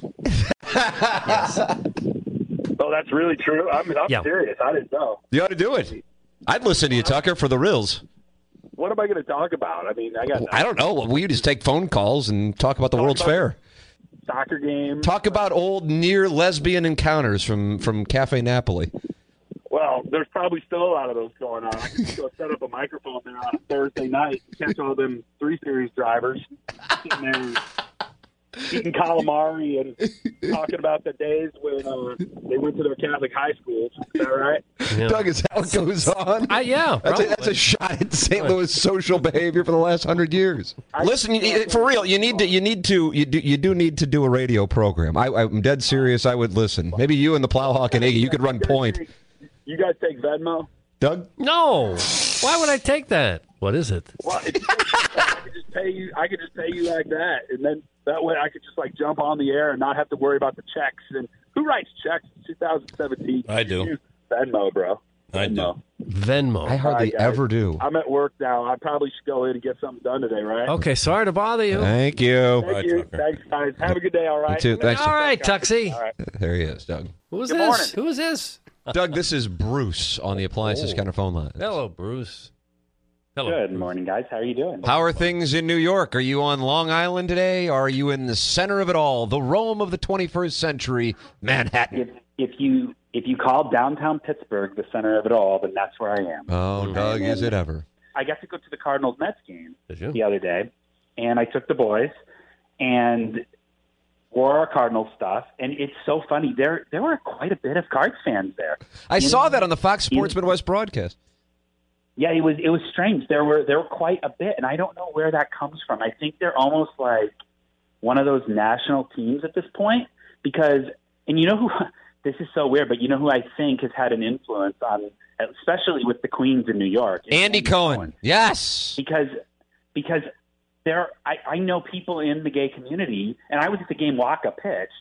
Oh, that's really true. I'm, I'm Yeah. serious. I didn't know. You ought to do it. I'd listen to you, Tucker, for the reels. What am I going to talk about? I mean, I got I don't know. We just take phone calls and talk about the Talk World's about- Fair. soccer game. Talk about old near lesbian encounters from, from Cafe Napoli. Well, there's probably still a lot of those going on. I can just go set up a microphone there on a Thursday night, catch all them three series drivers sitting there eating calamari and talking about the days when uh, they went to their Catholic high schools. Is that right? Yeah. Doug, is how it goes on? Uh, yeah, That's a, probably. that's a shot at Saint Louis social behavior for the last hundred years. Listen, you, for real, you need to, you need to, you do, you do need to do a radio program. I, I'm dead serious. I would listen. Maybe you and the Plowhawk and Iggy, you could run point. You guys take Venmo? Doug? No. Why would I take that? What is it? Well, if you take that, I could just pay you. I could just pay you like that, and then that way I could just like jump on the air and not have to worry about the checks. And who writes checks? two thousand seventeen. I do. Venmo, bro. I do. Venmo. I hardly All right, guys. ever do. I'm at work now. I probably should go in and get something done today, right? Okay, sorry to bother you. Thank you. Thank you. Thanks, guys. Have a good day. All right. You too. Thanks. All right, Tuxie. All right. There he is, Doug. Who is Good this? morning. Who is this? Doug, this is Bruce on the Appliances Oh. Counter phone line. Hello, Bruce. Hello. Good morning, guys. How are you doing? How are things in New York? Are you on Long Island today? Or are you in the center of it all, the Rome of the twenty-first century, Manhattan? If, if you if you call downtown Pittsburgh the center of it all, then that's where I am. Oh, Doug, is it ever? I got to go to the Cardinals Mets game Did you? the other day, and I took the boys and wore our Cardinals stuff, and it's so funny. There there were quite a bit of Cards fans there. I You saw know, that on the Fox Sports Midwest broadcast. Yeah, it was it was strange. There were there were quite a bit, and I don't know where that comes from. I think they're almost like one of those national teams at this point because, and you know who this is so weird, but you know who I think has had an influence on, especially with the Queens in New York? Andy, Andy Cohen. Cohen. Yes. Because because there, I, I know people in the gay community, and I was at the game Waka pitched.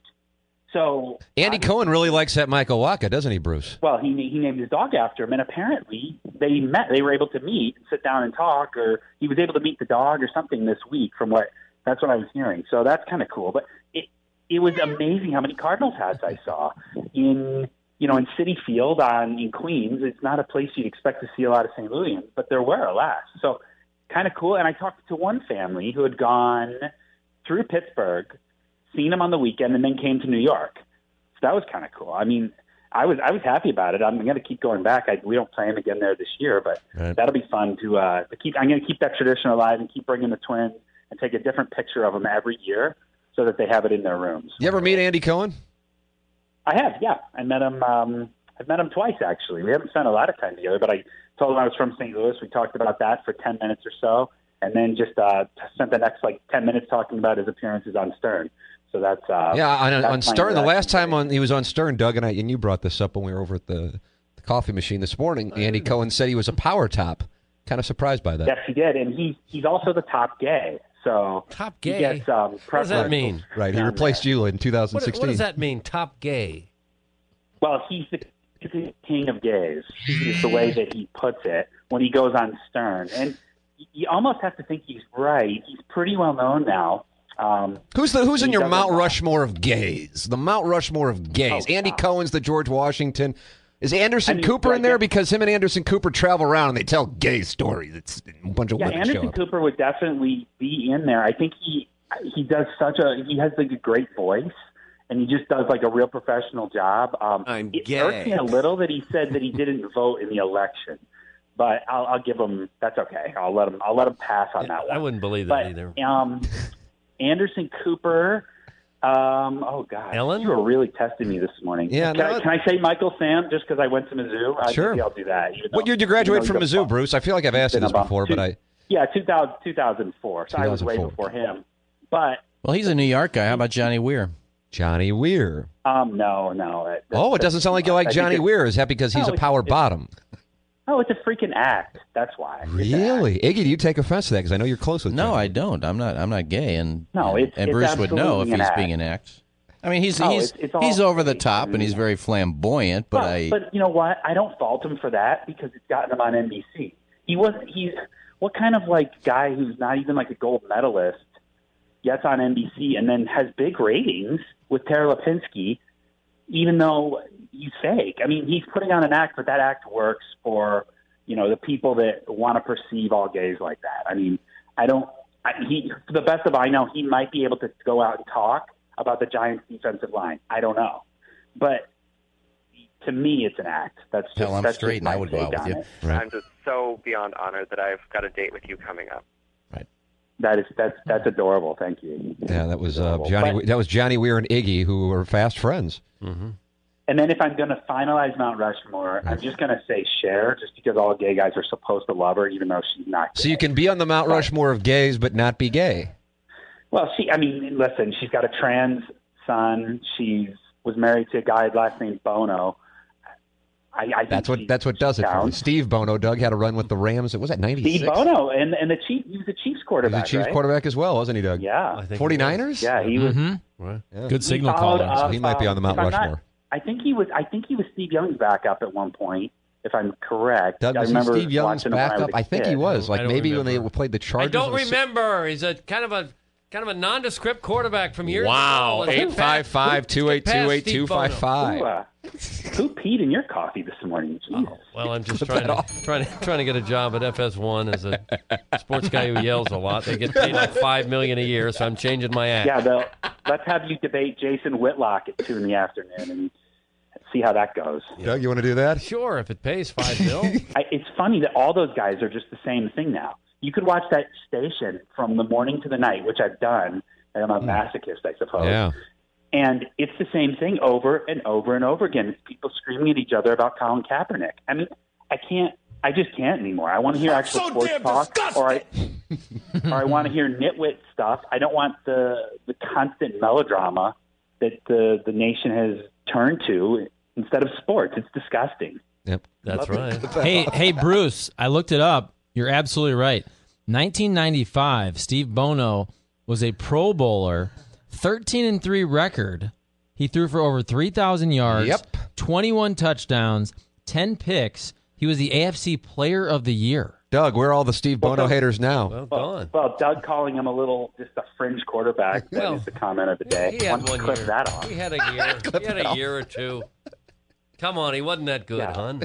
So Andy I, Cohen really likes that Michael Waka, doesn't he, Bruce? Well, he he named his dog after him, and apparently they met. They were able to meet and sit down and talk, or he was able to meet the dog or something this week. From what that's what I was hearing. So that's kind of cool. But it it was amazing how many Cardinals hats I saw in you know in Citi Field on in Queens. It's not a place you'd expect to see a lot of Saint Louisians, but there were, alas. So kind of cool. And I talked to one family who had gone through Pittsburgh, seen him on the weekend, and then came to New York. So that was kind of cool. I mean, I was I was happy about it. I'm going to keep going back. I, we don't play him again there this year, but right. that'll be fun to, uh, to keep. I'm going to keep that tradition alive and keep bringing the Twins and take a different picture of them every year so that they have it in their rooms. You ever meet Andy Cohen? I have, yeah. I met him. Um, I've met him twice, actually. We haven't spent a lot of time together, but I told him I was from Saint Louis. We talked about that for ten minutes or so, and then just uh, spent the next like ten minutes talking about his appearances on Stern. So that's uh, yeah. On, that's on Stern, the last time on he was on Stern, Doug and I, and you brought this up when we were over at the, the coffee machine this morning. Andy Cohen said he was a power top. Kind of surprised by that. Yes, he did, and he he's also the top gay. So top gay. He gets, um, what does that mean? Right, he replaced you in two thousand sixteen. What, what does that mean? Top gay. Well, he's the, he's the king of gays. Is the way that he puts it when he goes on Stern, and you almost have to think he's right. He's pretty well known now. Um, who's the Who's in your Mount Rushmore of gays? The Mount Rushmore of gays. Oh, Andy wow. Cohen's the George Washington. Is Anderson I mean, Cooper like in there? that- Because him and Anderson Cooper travel around and they tell gay stories. It's a bunch of yeah, women show Anderson up. Cooper would definitely be in there. I think he he does such a he has like a great voice, and he just does like a real professional job. Um, I'm it gay. irks me a little that he said that he didn't vote in the election, but I'll, I'll give him that's okay. I'll let him I'll let him pass on that one. I wouldn't believe that but, either. Um, Anderson Cooper. Um, oh God, Ellen? you were really testing me this morning. Yeah, can, no, I, can I say Michael Sam just because I went to Mizzou? I, Sure. maybe I'll do that. even What though- year did you graduate even from though he's a Mizzou, bum. Bruce? I feel like I've asked you Been this about before, two- but I... Yeah, two thousand, two thousand four. So I was way two thousand four. before him. But Well, he's a New York guy. How about Johnny Weir? Johnny Weir. um, no, no. It, Oh, it doesn't sound like you like I think Johnny it's- Weir. Is that because he's No, a it's- power it's- bottom? Oh, it's a freaking act. That's why. It's an act. Really? Iggy, do you take offense to that? Because I know you're close with No, Johnny. I don't. I'm not. I'm not gay, and No, and, it's- and it's Bruce would know if absolutely he's an act. being an act. I mean, he's No, he's it's- it's all he's over the fake. top, and he's very flamboyant. But Well, I but you know what? I don't fault him for that because it's gotten him on N B C. He wasn't. He's what kind of like guy who's not even like a gold medalist gets on N B C and then has big ratings with Tara Lipinski, even though he's fake. I mean, he's putting on an act, but that act works for you know the people that want to perceive all gays like that. I mean, I don't. I, he, to the best of I know, he might be able to go out and talk about the Giants' defensive line. I don't know, but to me, it's an act. That's just, Hell, I'm that's straight, just and my I would go take out with on you. it. Right. I'm just so beyond honored that I've got a date with you coming up. That is that's that's adorable. Thank you. Yeah, that was uh, Adorable. Johnny. But- That was Johnny Weir and Iggy, who were fast friends. Mm-hmm. And then if I'm going to finalize Mount Rushmore, I'm just going to say Cher, just because all gay guys are supposed to love her, even though she's not gay. So you can be on the Mount Rushmore of gays, but not be gay. Well, she, I mean, listen, she's got a trans son. She was married to a guy last name Bono. I, I think That's what she that's what does it for you. counts. Steve Bono, Doug had a run with the Rams. It was at ninety-six. Steve Bono, and and the Chief, he was a Chiefs He was quarterback, a Chiefs right? quarterback as well, wasn't he, Doug? Yeah. I think 49ers? Yeah, he was. Right. Yeah. Good signal He followed calling. So up, he might be on the um, Mount if I'm not- Rushmore. I think he was. I think he was Steve Young's backup at one point, if I'm correct. Doug, I was he remember Steve Young's watching him when I was backup? a I think he kid. was. I Like don't maybe when they remember. played the I Chargers. don't in the- remember. He's a kind of a kind of a nondescript quarterback from years Wow. ago. eight five five, two eight two, eight two five Who, five. uh, who peed in your coffee this morning? Jesus. Well, I'm just trying to, trying to trying to get a job at F S one as a sports guy who yells a lot. They get paid like five million a year, so I'm changing my act. Yeah, they'll, let's have you debate Jason Whitlock at two in the afternoon and see how that goes. Doug, you want to do that? Sure, if it pays five mil. I, it's funny that all those guys are just the same thing now. You could watch that station from the morning to the night, which I've done, and I'm a masochist, I suppose. Yeah. And it's the same thing over and over and over again. It's people screaming at each other about Colin Kaepernick. I mean, I can't. I just can't anymore. I want to hear actual so sports damn talk, disgusting. or I, or I want to hear nitwit stuff. I don't want the the constant melodrama that the the nation has turned to instead of sports. It's disgusting. Yep, that's right. hey, hey, Bruce, I looked it up. You're absolutely right. nineteen ninety-five, Steve Bono was a Pro Bowler, thirteen and three record. He threw for over three thousand yards, Yep. twenty-one touchdowns, ten picks. He was the A F C Player of the Year. Doug, where are all the Steve Bono haters now? Well, Well, gone. well, Doug calling him a little, just a fringe quarterback. That Well, is the comment of the day. He Why had don't you one clip year. that off? He had a year. he had a year or two. Come on, he wasn't that good, Yeah. hon.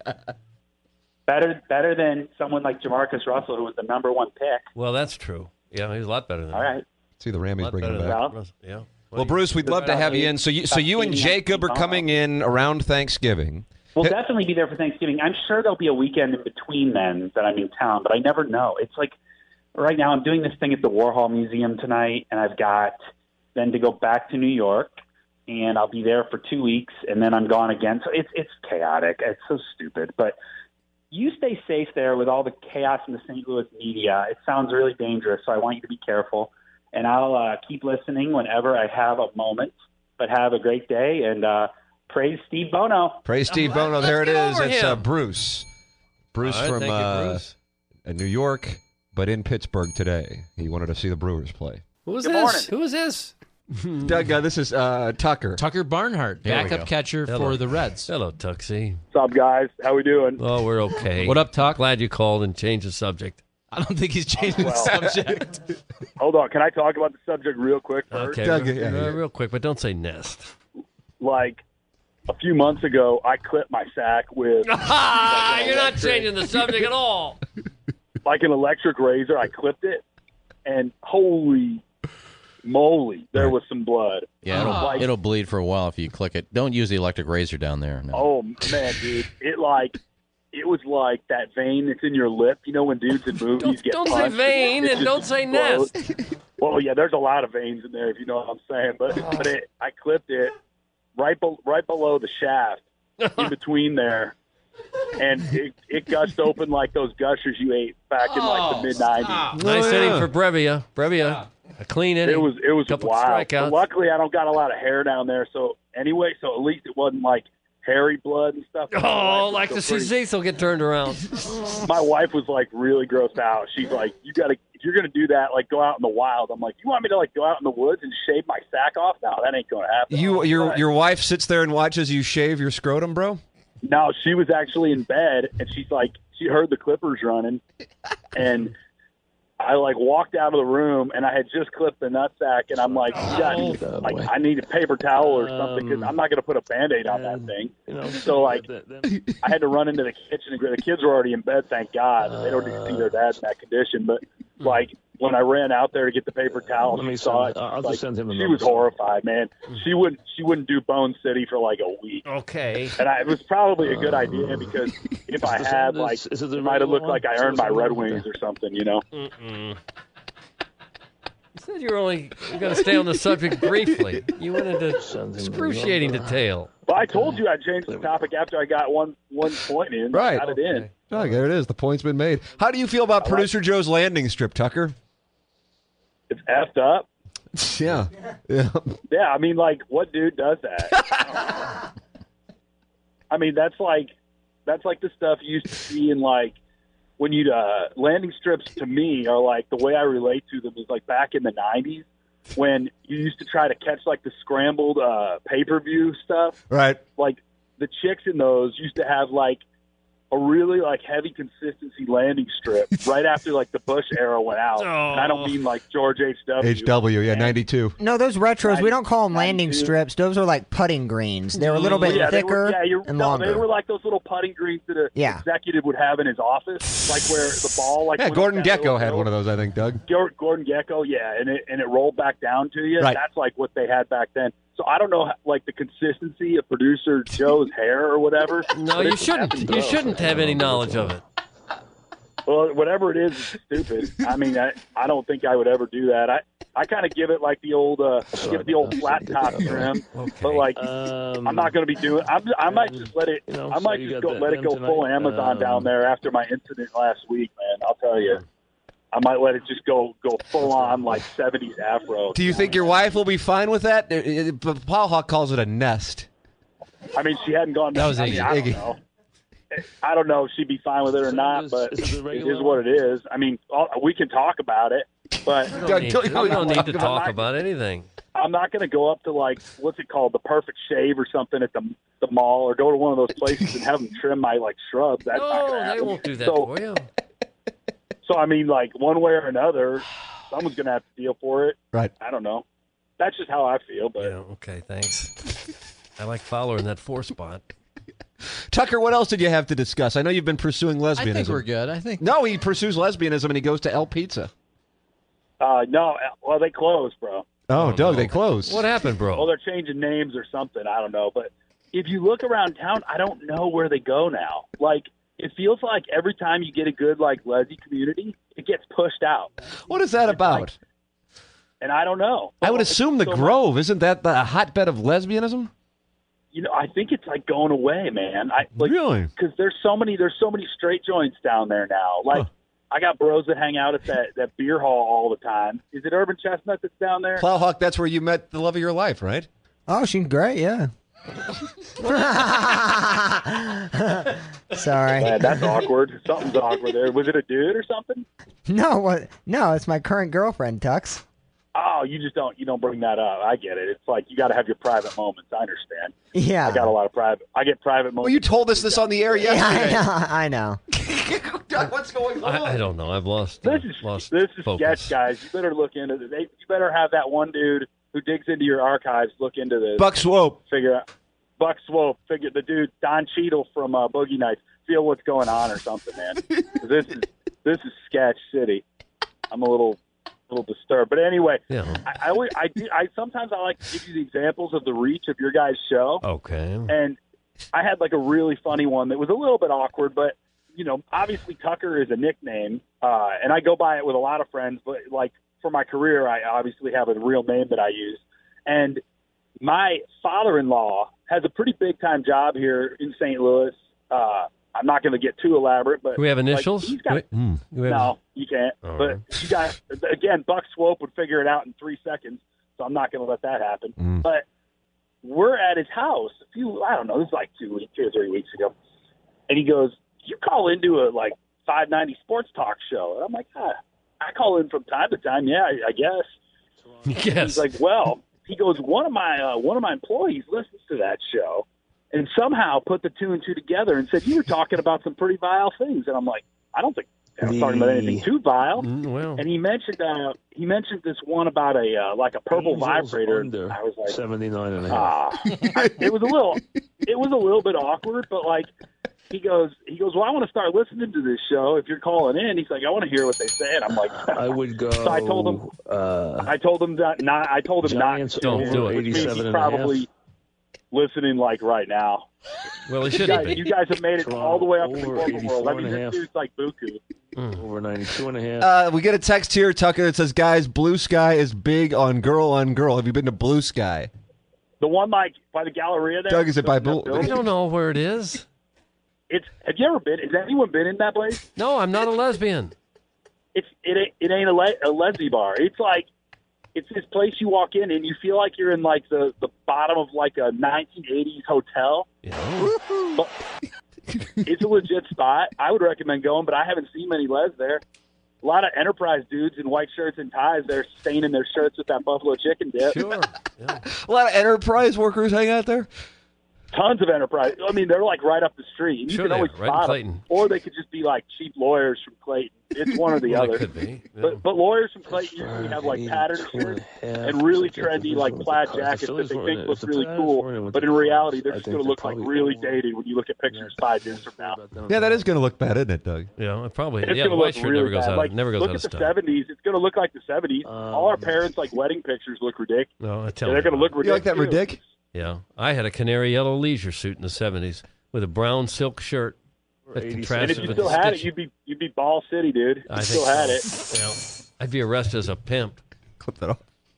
Better, better than someone like Jamarcus Russell, who was the number one pick. Well, that's true. Yeah, he's a lot better than All that. right. See the Rammies Lot bringing him better back. than Russell. Yeah. Well, Bruce, we'd love to have you in. So you, so you and Jacob are coming in around Thanksgiving. We'll definitely be there for Thanksgiving. I'm sure there'll be a weekend in between then that I'm in town, but I never know. It's like right now I'm doing this thing at the Warhol Museum tonight, and I've got then to go back to New York, and I'll be there for two weeks, and then I'm gone again. So it's it's chaotic. It's so stupid. But you stay safe there with all the chaos in the Saint Louis media. It sounds really dangerous, so I want you to be careful. And I'll uh, keep listening whenever I have a moment. But have a great day, and uh, praise Steve Bono. Praise Steve Bono. There it is. over It's uh, him. Bruce. Bruce All right, from thank you, uh, Bruce. uh, New York, but in Pittsburgh today. He wanted to see the Brewers play. Who is Good this? morning. Who is this? Doug, uh, this is uh, Tucker. Tucker Barnhart, There we backup go. catcher Hello. for the Reds. Hello, Tuxie. What's up, guys? How we doing? Oh, we're okay. What up, Tuck? Glad you called and changed the subject. I don't think he's changing Well. the subject. Hold on. Can I talk about the subject real quick first? Okay, real, uh, real quick, but don't say nest. Like a few months ago, I clipped my sack with Ah, you're not changing the subject at all. like an electric razor. I clipped it, and holy moly, there was some blood. Yeah, it'll, Like, it'll bleed for a while if you click it. Don't use the electric razor down there. No. oh man, dude, it like it was like that vein that's in your lip. You know when dudes in movies get Don't say punched, vein it and just don't say explodes. nest. Well, yeah, there's a lot of veins in there, if you know what I'm saying. But but it, I clipped it right be, right below the shaft, in between there, and it, it gushed open like those gushers you ate back in like the mid nineties. Nice inning for Brevia. Brevia, a clean inning. It was it was couple wild. strikeouts. But luckily, I don't got a lot of hair down there, so anyway, so at least it wasn't like hairy blood and stuff. Oh, like to see Cecil get turned around. My wife was like really grossed out. She's like, "You got to, if you're gonna do that, like go out in the wild." I'm like, "You want me to like go out in the woods and shave my sack off? No, that ain't gonna happen." You, your, your wife sits there and watches you shave your scrotum, bro? No, she was actually in bed, and she's like, she heard the clippers running, and I like walked out of the room, and I had just clipped the nutsack, and I'm like, you got, like, I need a paper towel or something because I'm not going to put a Band-Aid on that thing. So like, I had to run into the kitchen. And the kids were already in bed, thank God. They don't need to see their dad in that condition. But like, when I ran out there to get the paper towel, she saw it. I'll like, just send him a she was horrified, man. She wouldn't, she wouldn't do Bone City for like a week. Okay. And I, it was probably a good idea because if I had, like, is it the it might have regular looked like one? I Is it earned the my regular Red one? Wings or something, you know? Mm-mm. You said you were only going to stay on the subject briefly. You went into excruciating detail. But I told you I'd change the topic after I got one one point in. Right. Got it in. Doug, there it is. The point's been made. How do you feel about Producer Joe's landing strip, Tucker? It's effed up. Yeah. Yeah. Yeah, I mean, like, what dude does that? I mean, that's like that's like the stuff you used to see in, like, when you'd uh, landing strips to me are like the way I relate to them is like back in the nineties when you used to try to catch like the scrambled uh, pay-per-view stuff. Right. Like the chicks in those used to have like a really like heavy consistency landing strip right after like the Bush era went out. And I don't mean like George H W. H W, yeah, ninety-two. No, those retros, we don't call them landing strips. Those are like putting greens. They're a little bit yeah, they thicker were, yeah, you're, and no, longer. they were like those little putting greens that an Yeah. executive would have in his office, like where the ball like Yeah, went Gordon up that Gecko little had hill. one of those, I think, Doug. Gor- Gordon Gecko, yeah, and it and it rolled back down to you. Right. That's like what they had back then. So I don't know, how- like the consistency of producer Joe's hair or whatever. No, but you it's shouldn't. effing You gross. shouldn't have any knowledge of it. Well, whatever it is, it's stupid. I mean, I, I don't think I would ever do that. I, I kind of give it like the old uh, give it the old flat top trim, but like Um, I'm not going to be doing. I'm, I might just let it. know, I so might you just got go that let it then go full tonight? Amazon Um, down there after my incident last week, man. I'll tell you. I might let it just go go full on like seventies afro. Do you think your wife will be fine with that? It- it- but Paul Hawk calls it a nest. I mean, she hadn't gone. That was I mean, Iggy. I don't Iggy. know. I don't know if she'd be fine with it or not, but it is what it is. I mean, all, we can talk about it, but We don't need to, we don't need to talk about anything. I'm not going to go up to, like, what's it called, the Perfect Shave or something at the the mall, or go to one of those places and have them trim my, like, shrubs. That's not No, gonna they happen. won't do that So, for you. so, I mean, like, one way or another, someone's going to have to deal for it. Right. I don't know. That's just how I feel. But Yeah, okay, thanks. I like following that four spot. Tucker, what else did you have to discuss? I know you've been pursuing lesbianism. I think we're good. I think No, he pursues lesbianism and he goes to El Pizza. uh, no, well, they closed, bro. Oh, Doug, they closed. What happened, bro? Well, they're changing names or something. I don't know. But if you look around town, I don't know where they go now. Like, it feels like every time you get a good, like, lesbian community, it gets pushed out. What is that about? And I don't know. I would assume the So- Grove. Isn't that the hotbed of lesbianism? You know, I think it's like going away, man. I like, Really? because there's so many there's so many straight joints down there now. Like, I got bros that hang out at that that beer hall all the time. Is it Urban Chestnut that's down there? Plowhawk, that's where you met the love of your life, right? Oh, she's great, yeah. Sorry. Man, that's awkward. Something's awkward there. Was it a dude or something? No, what? No, it's my current girlfriend, Tux. Oh, you just don't you don't bring that up. I get it. It's like you got to have your private moments. I understand. Yeah. I got a lot of private. I get private moments. Well, you told us this on the air Yeah, yesterday. I know. Doug, what's going on? I, I don't know. I've lost. Uh, This is lost this is focus. sketch, guys. You better look into this. They, you better have that one dude who digs into your archives look into this. Buck Swope. Figure out Buck Swope. Figure the dude Don Cheadle from uh, Boogie Nights. Feel what's going on or something, man. 'Cause this is this is sketch city. I'm a little little disturbed, but anyway, Yeah. I I, always, I, do, I sometimes I like to give you the examples of the reach of your guys' show. Okay. And I had like a really funny one that was a little bit awkward, but you know, obviously Tucker is a nickname, uh, and I go by it with a lot of friends. But like for my career, I obviously have a real name that I use. And my father-in-law has a pretty big-time job here in Saint Louis. Uh, I'm not going to get too elaborate, but Do we have like, initials? he's got, Wait, mm, do we have- no, you can't. All but right. you guys, again, Buck Swope would figure it out in three seconds, so I'm not going to let that happen. Mm. But we're at his house a few, I don't know, this was like two weeks, two or three weeks ago, and he goes, "You call into a like five ninety sports talk show?" And I'm like, ah, "I call in from time to time, yeah, I, I guess." Yes. He's like, "Well," he goes, "One of my uh, one of my employees listens to that show." And somehow put the two and two together and said, "You were talking about some pretty vile things." And I'm like, "I don't think I was talking about anything too vile." Mm, well, And he mentioned uh, he mentioned this one about a uh, like a purple vibrator. I was like, seventy-nine and a half. ah, I, it was a little it was a little bit awkward, but like he goes he goes, "Well, I want to start listening to this show. If you're calling in," he's like, "I want to hear what they say." And I'm like, I would go. So I told him Uh, I told him that not I told him Giants not to Don't do it. which means eighty-seven he's and a half. probably listening like right now. well, he You shouldn't guys, be. you guys have made it all the way up to the Over corporate world. I eighty-four mean, and a this half. dude's like buku. over ninety-two and a half. Uh, we get a text here, Tucker, that says, "Guys, Blue Sky is big on girl on girl. Have you been to Blue Sky?" The one like by the Galleria there. Doug, is it by That Blue- building? I don't know where it is. It's. Have you ever been? Has anyone been in that place? No, I'm not a lesbian. It's. It. ain't- It ain't a, le- a lesbian bar. It's like. It's this place you walk in and you feel like you're in like the, the bottom of like a nineteen eighties hotel. But it's a legit spot. I would recommend going, but I haven't seen many les there. A lot of Enterprise dudes in white shirts and ties. They're staining their shirts with that buffalo chicken dip. Sure. A lot of Enterprise workers hang out there. Tons of Enterprise. I mean, they're like right up the street. You Sure can they always are, right in spot Clayton. them. Or they could just be like cheap lawyers from Clayton. It's one or the Well, other. it could be. Yeah. But, but lawyers from Clayton usually have like patterned shirts and really trendy like plaid jackets that they think look really cool. But in reality, they're just going to look like really dated when you look at pictures five years from now. Yeah, that is going to look bad, isn't it, Doug? Yeah, it probably. It's yeah, going to the look white shirt really never goes bad. out. Like, never goes look out at of the style. seventies. It's going to look like the seventies. All our parents' like wedding pictures look ridiculous. No, I tell They're you. going to look ridiculous. You like that too. ridic? Yeah, I had a canary yellow leisure suit in the seventies with a brown silk shirt that And contrasted if you with still the had it, stitch- you'd be you'd be Ball City, dude. You I still think had so. it. Yeah. I'd be arrested as a pimp. Clip that off.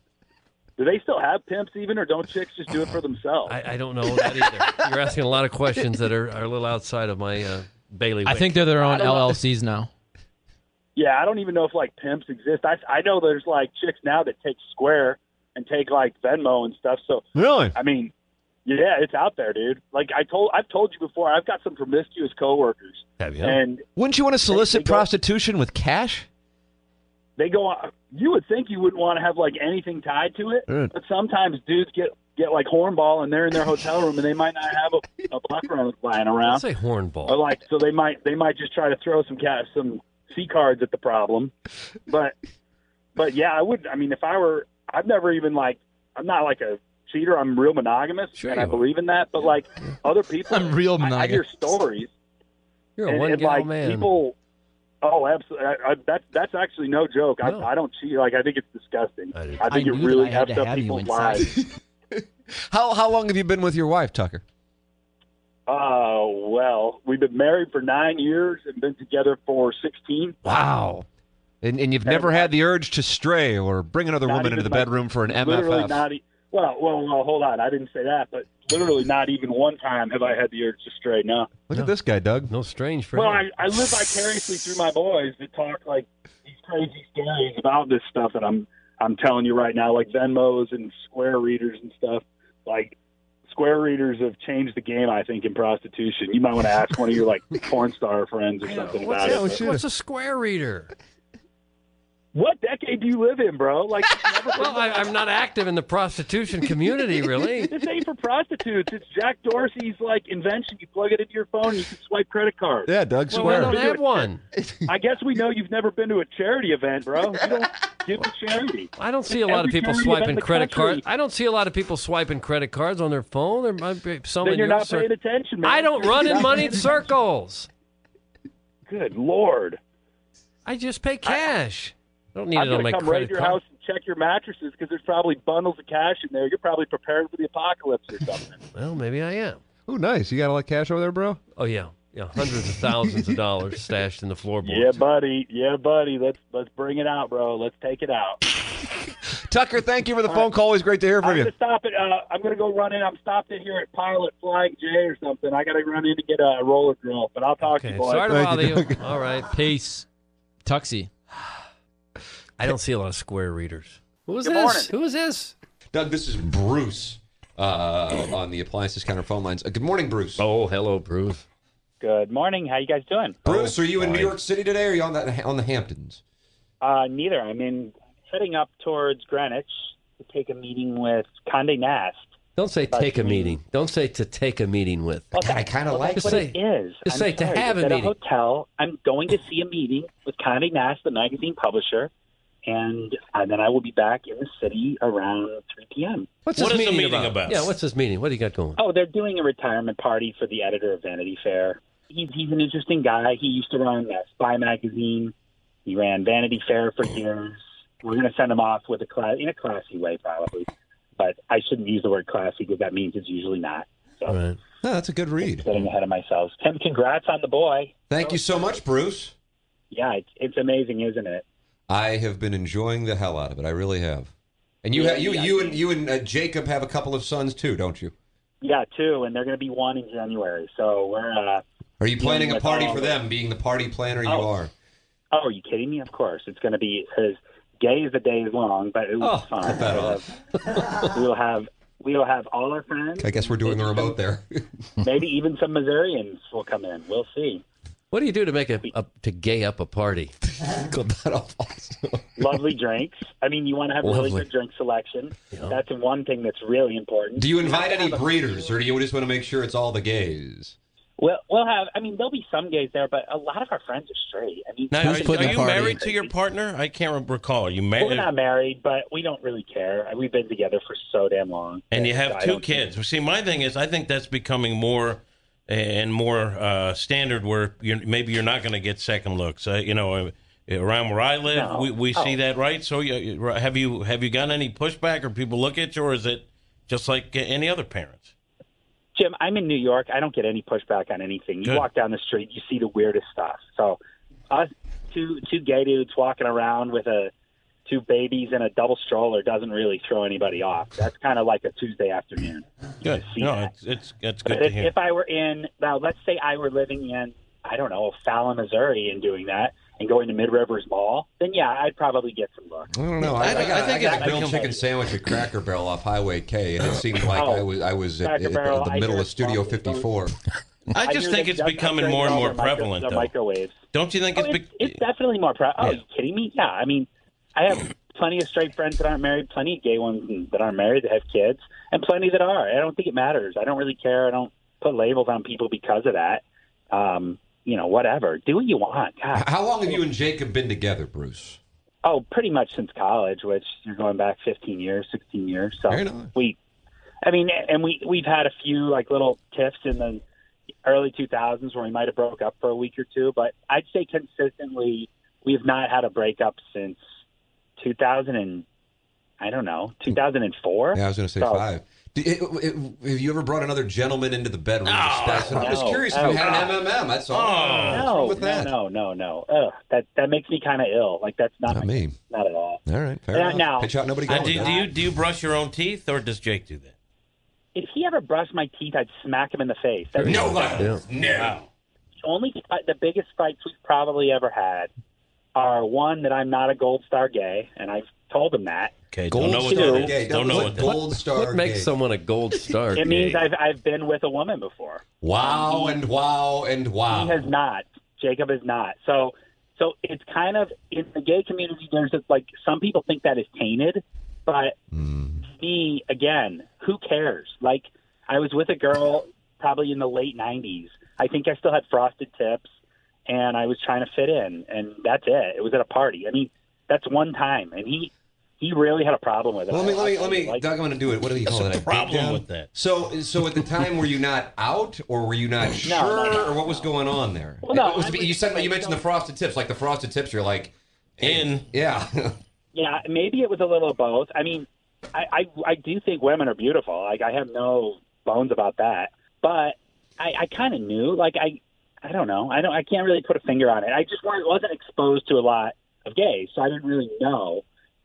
Do they still have pimps even, or don't chicks just do it for themselves? I, I don't know that either. You're asking a lot of questions that are, are a little outside of my uh, bailiwick. I think they're their I own don't know. L L Cs now. Yeah, I don't even know if like pimps exist. I I know there's like chicks now that take Square and take like Venmo and stuff. So Really? I mean, Yeah, it's out there, dude. Like I told, I've told you before. I've got some promiscuous coworkers. Have you? And wouldn't you want to solicit they go- prostitution with cash? they go on. You would think you wouldn't want to have like anything tied to it, Mm. but sometimes dudes get get like hornball and they're in their hotel room and they might not have a, a buck run flying around. Let's say hornball. Or like, so they might they might just try to throw some cash, some C cards at the problem. But but yeah, I would. I mean, if I were, I've never even like, I'm not like a cheater. I'm real monogamous, Sure and you I are. believe in that. But like other people, I'm real I, I hear monogamous. stories. You're a and, one and gal like man. people. Oh, absolutely. I, I, that's that's actually no joke. No. I, I don't cheat. Like I think it's disgusting. I do. I think I it knew really that I had effed to up have you people's inside. lives. How how long have you been with your wife, Tucker? Oh well, we've been married for nine years and been together for sixteen. Wow. And and you've never had the urge to stray or bring another Not woman into even the like- bedroom for an Literally M F F. not. E- well, well, well, hold on. I didn't say that, but literally not even one time have I had the urge to stray. No. Look at this guy, Doug. No strange for Well, him. I, I live vicariously through my boys that talk like these crazy stories about this stuff that I'm I'm telling you right now, like Venmos and Square readers and stuff. Like Square readers have changed the game, I think, in prostitution. You might want to ask one of your like porn star friends or something What's, about a, it. what's a square reader? What decade do you live in, bro? Like, you've never Well, I, I'm not active in the prostitution community, really. this ain't for prostitutes. It's Jack Dorsey's like invention. You plug it into your phone, and you can swipe credit cards. Yeah, Doug Well, I Square. don't have one. I guess we know you've never been to a charity event, bro. You don't give to charity. I don't see a lot of Every people charity event swiping in the credit country. cards. I don't see a lot of people swiping credit cards on their phone. There might be some Then in you're your not cir- paying attention, man. I don't run You're in not moneyed paying circles. attention. Good Lord. I just pay cash. I don't need I'm it on going my to come raid credit your card. house and check your mattresses because there's probably bundles of cash in there. You're probably prepared for the apocalypse or something. Well, maybe I am. Oh, nice. You got a lot of cash over there, bro? Oh yeah, yeah, hundreds of thousands of dollars stashed in the floorboards. Yeah, buddy. Yeah, buddy. Let's let's bring it out, bro. Let's take it out. Tucker, thank you for the phone call. Always great to hear I'm from going you. to stop it. Uh, I'm going to go run in. I'm stopped in here at Pilot Flying J or something. I got to run in to get a roller grill, but I'll talk to Okay, you, boys. sorry to Thank bother you, you. Doug. All right. Peace. Tuxie. I don't see a lot of square readers. Who is Good this? morning. Who is this? Doug, this is Bruce uh, on the Appliances Counter phone lines. Uh, good morning, Bruce. Oh, hello, Bruce. Good morning. How you guys doing? Bruce, are you in New fine. York City today or are you on, that, on the Hamptons? Uh, neither. I'm in heading up towards Greenwich to take a meeting with Condé Nast. Don't say But take a you- meeting. Don't say to take a meeting with. Well, God, I kind of well, like that's Just what say- it is. just I'm say to sorry. have It's a at meeting. a hotel. I'm going to see a meeting with Condé Nast, the magazine publisher, and, and then I will be back in the city around three p.m. What's What this is the meeting, meeting about? Yeah, what's this meeting? What do you got going? Oh, they're doing a retirement party for the editor of Vanity Fair. He's he's an interesting guy. He used to run uh, Spy magazine. He ran Vanity Fair for years. We're going to send him off with a class in a classy way, probably. But I shouldn't use the word classy because that means it's usually not. So All right. Oh, that's a good read. getting ahead of myself. Tim, congrats on the boy. Thank you so much, Bruce. Yeah, it's it's amazing, isn't it? I have been enjoying the hell out of it. I really have. And you, Yeah, ha- you, yeah. you, and you and uh, Jacob have a couple of sons too, don't you? Yeah, two, and they're going to be one in January. So we're. Uh, Are you planning a with party all for the- them? Being the party planner you Oh. are. oh, are you kidding me? Of course, it's going to be as gay as the day is long, but it was Oh, fun. cut that We'll have- we'll have we'll have all our friends. I guess we're doing the remote there. Maybe even some Missourians will come in. We'll see. What do you do to make a, a to gay up a party? Cut that off also. Lovely drinks. I mean, you want to have really Lovely. good drink selection. Yeah. That's one thing that's really important. Do you invite have any a- breeders, or do you just want to make sure it's all the gays? We'll, we'll have, I mean, there'll be some gays there, but a lot of our friends are straight. I mean, Now, Who's are, putting are the you party? married to your partner? I can't recall. Are you we're married? not married, but we don't really care. We've been together for so damn long. And you have I two don't- kids. Well, see, my thing is, I think that's becoming more and more uh, standard. Where you're, maybe you're not going to get second looks. Uh, you know, uh, around where I live, No. we, we see Oh. that, right? So, you, you- have you have you gotten any pushback, or people look at you, or is it just like uh, any other parents? Jim, I'm in New York. I don't get any pushback on anything. You Good. walk down the street, you see the weirdest stuff. So, us two two gay dudes walking around with a two babies and a double stroller doesn't really throw anybody off. That's kind of like a Tuesday afternoon. Good. see No, that. it's it's it's But good to if, hear. if I were in, now let's say I were living in, I don't know, Fallon, Missouri, and doing that, and going to Mid Rivers Mall, then yeah, I'd probably get some looks. I don't know. I, I, got, I, think got a it's grilled become- chicken sandwich at Cracker Barrel off Highway K, and it seemed like Oh, I was I was at, Cracker at Barrel, the I middle hear of Studio it's fifty-four. I just hear think that it's Doug becoming upgraded more and all more their micro- prevalent, their though. microwaves. Don't you think Oh, it's, it's, be- it's definitely more prevalent. Oh, Yeah. are you kidding me? Yeah, I mean, I have plenty of straight friends that aren't married, plenty of gay ones that aren't married that have kids, and plenty that are. I don't think it matters. I don't really care. I don't put labels on people because of that. Um, you know, whatever. Do what you want. God. How long have you and Jacob been together, Bruce? Oh, pretty much since college, which you're going back fifteen years, sixteen years. So Very nice. we, I mean, and we we've had a few like little tiffs in the early two thousands where we might have broke up for a week or two, but I'd say consistently we have not had a breakup since two thousand and I don't know two thousand four. Yeah, I was going to say So- five. Do- it- it- have you ever brought another gentleman into the bedroom? No. That's- I'm just No. curious if Oh, you had God. an M M M. That's all. Oh. What's No, wrong with no, that? no, no, no. Ugh, that that makes me kind of ill. Like that's not, Not my, me. not at all. All right, fair Yeah, enough. now- Pitch out, nobody Uh, going. do, do you do you brush your own teeth, or does Jake do that? If he ever brushed my teeth, I'd smack him in the face. That's No, Yeah. no. the only fight, the biggest fights we've probably ever had are one that I'm not a Gold Star gay, and I've told him that. Okay, Gold don't know what star that is. gay. Don't know what that is. Gold star. What makes gay. someone a gold star? It means gay? I've I've been with a woman before. Wow and wow and wow. He has not. Jacob has not. So so it's kind of in the gay community. There's just like some people think that is tainted, but Mm. me again, who cares? Like I was with a girl probably in the late nineties. I think I still had frosted tips, and I was trying to fit in, and that's it. It was at a party. I mean, that's one time, and he he really had a problem with it. Well, let me, let me, let me, Like, Doug, I'm going to do it. What do you What's call the it? A problem takedown? with that? So, so at the time, were you not out, or were you not sure, no, no, or what was going on there? Well, no, It was- I was- you said you mentioned the frosted tips, like the frosted tips. You're like, In. yeah. Yeah, maybe it was a little of both. I mean, I, I, I do think women are beautiful. Like, I have no bones about that. But I, I kind of knew. Like, I I don't know. I don't. I can't really put a finger on it. I just weren't, wasn't exposed to a lot of gays, so I didn't really know.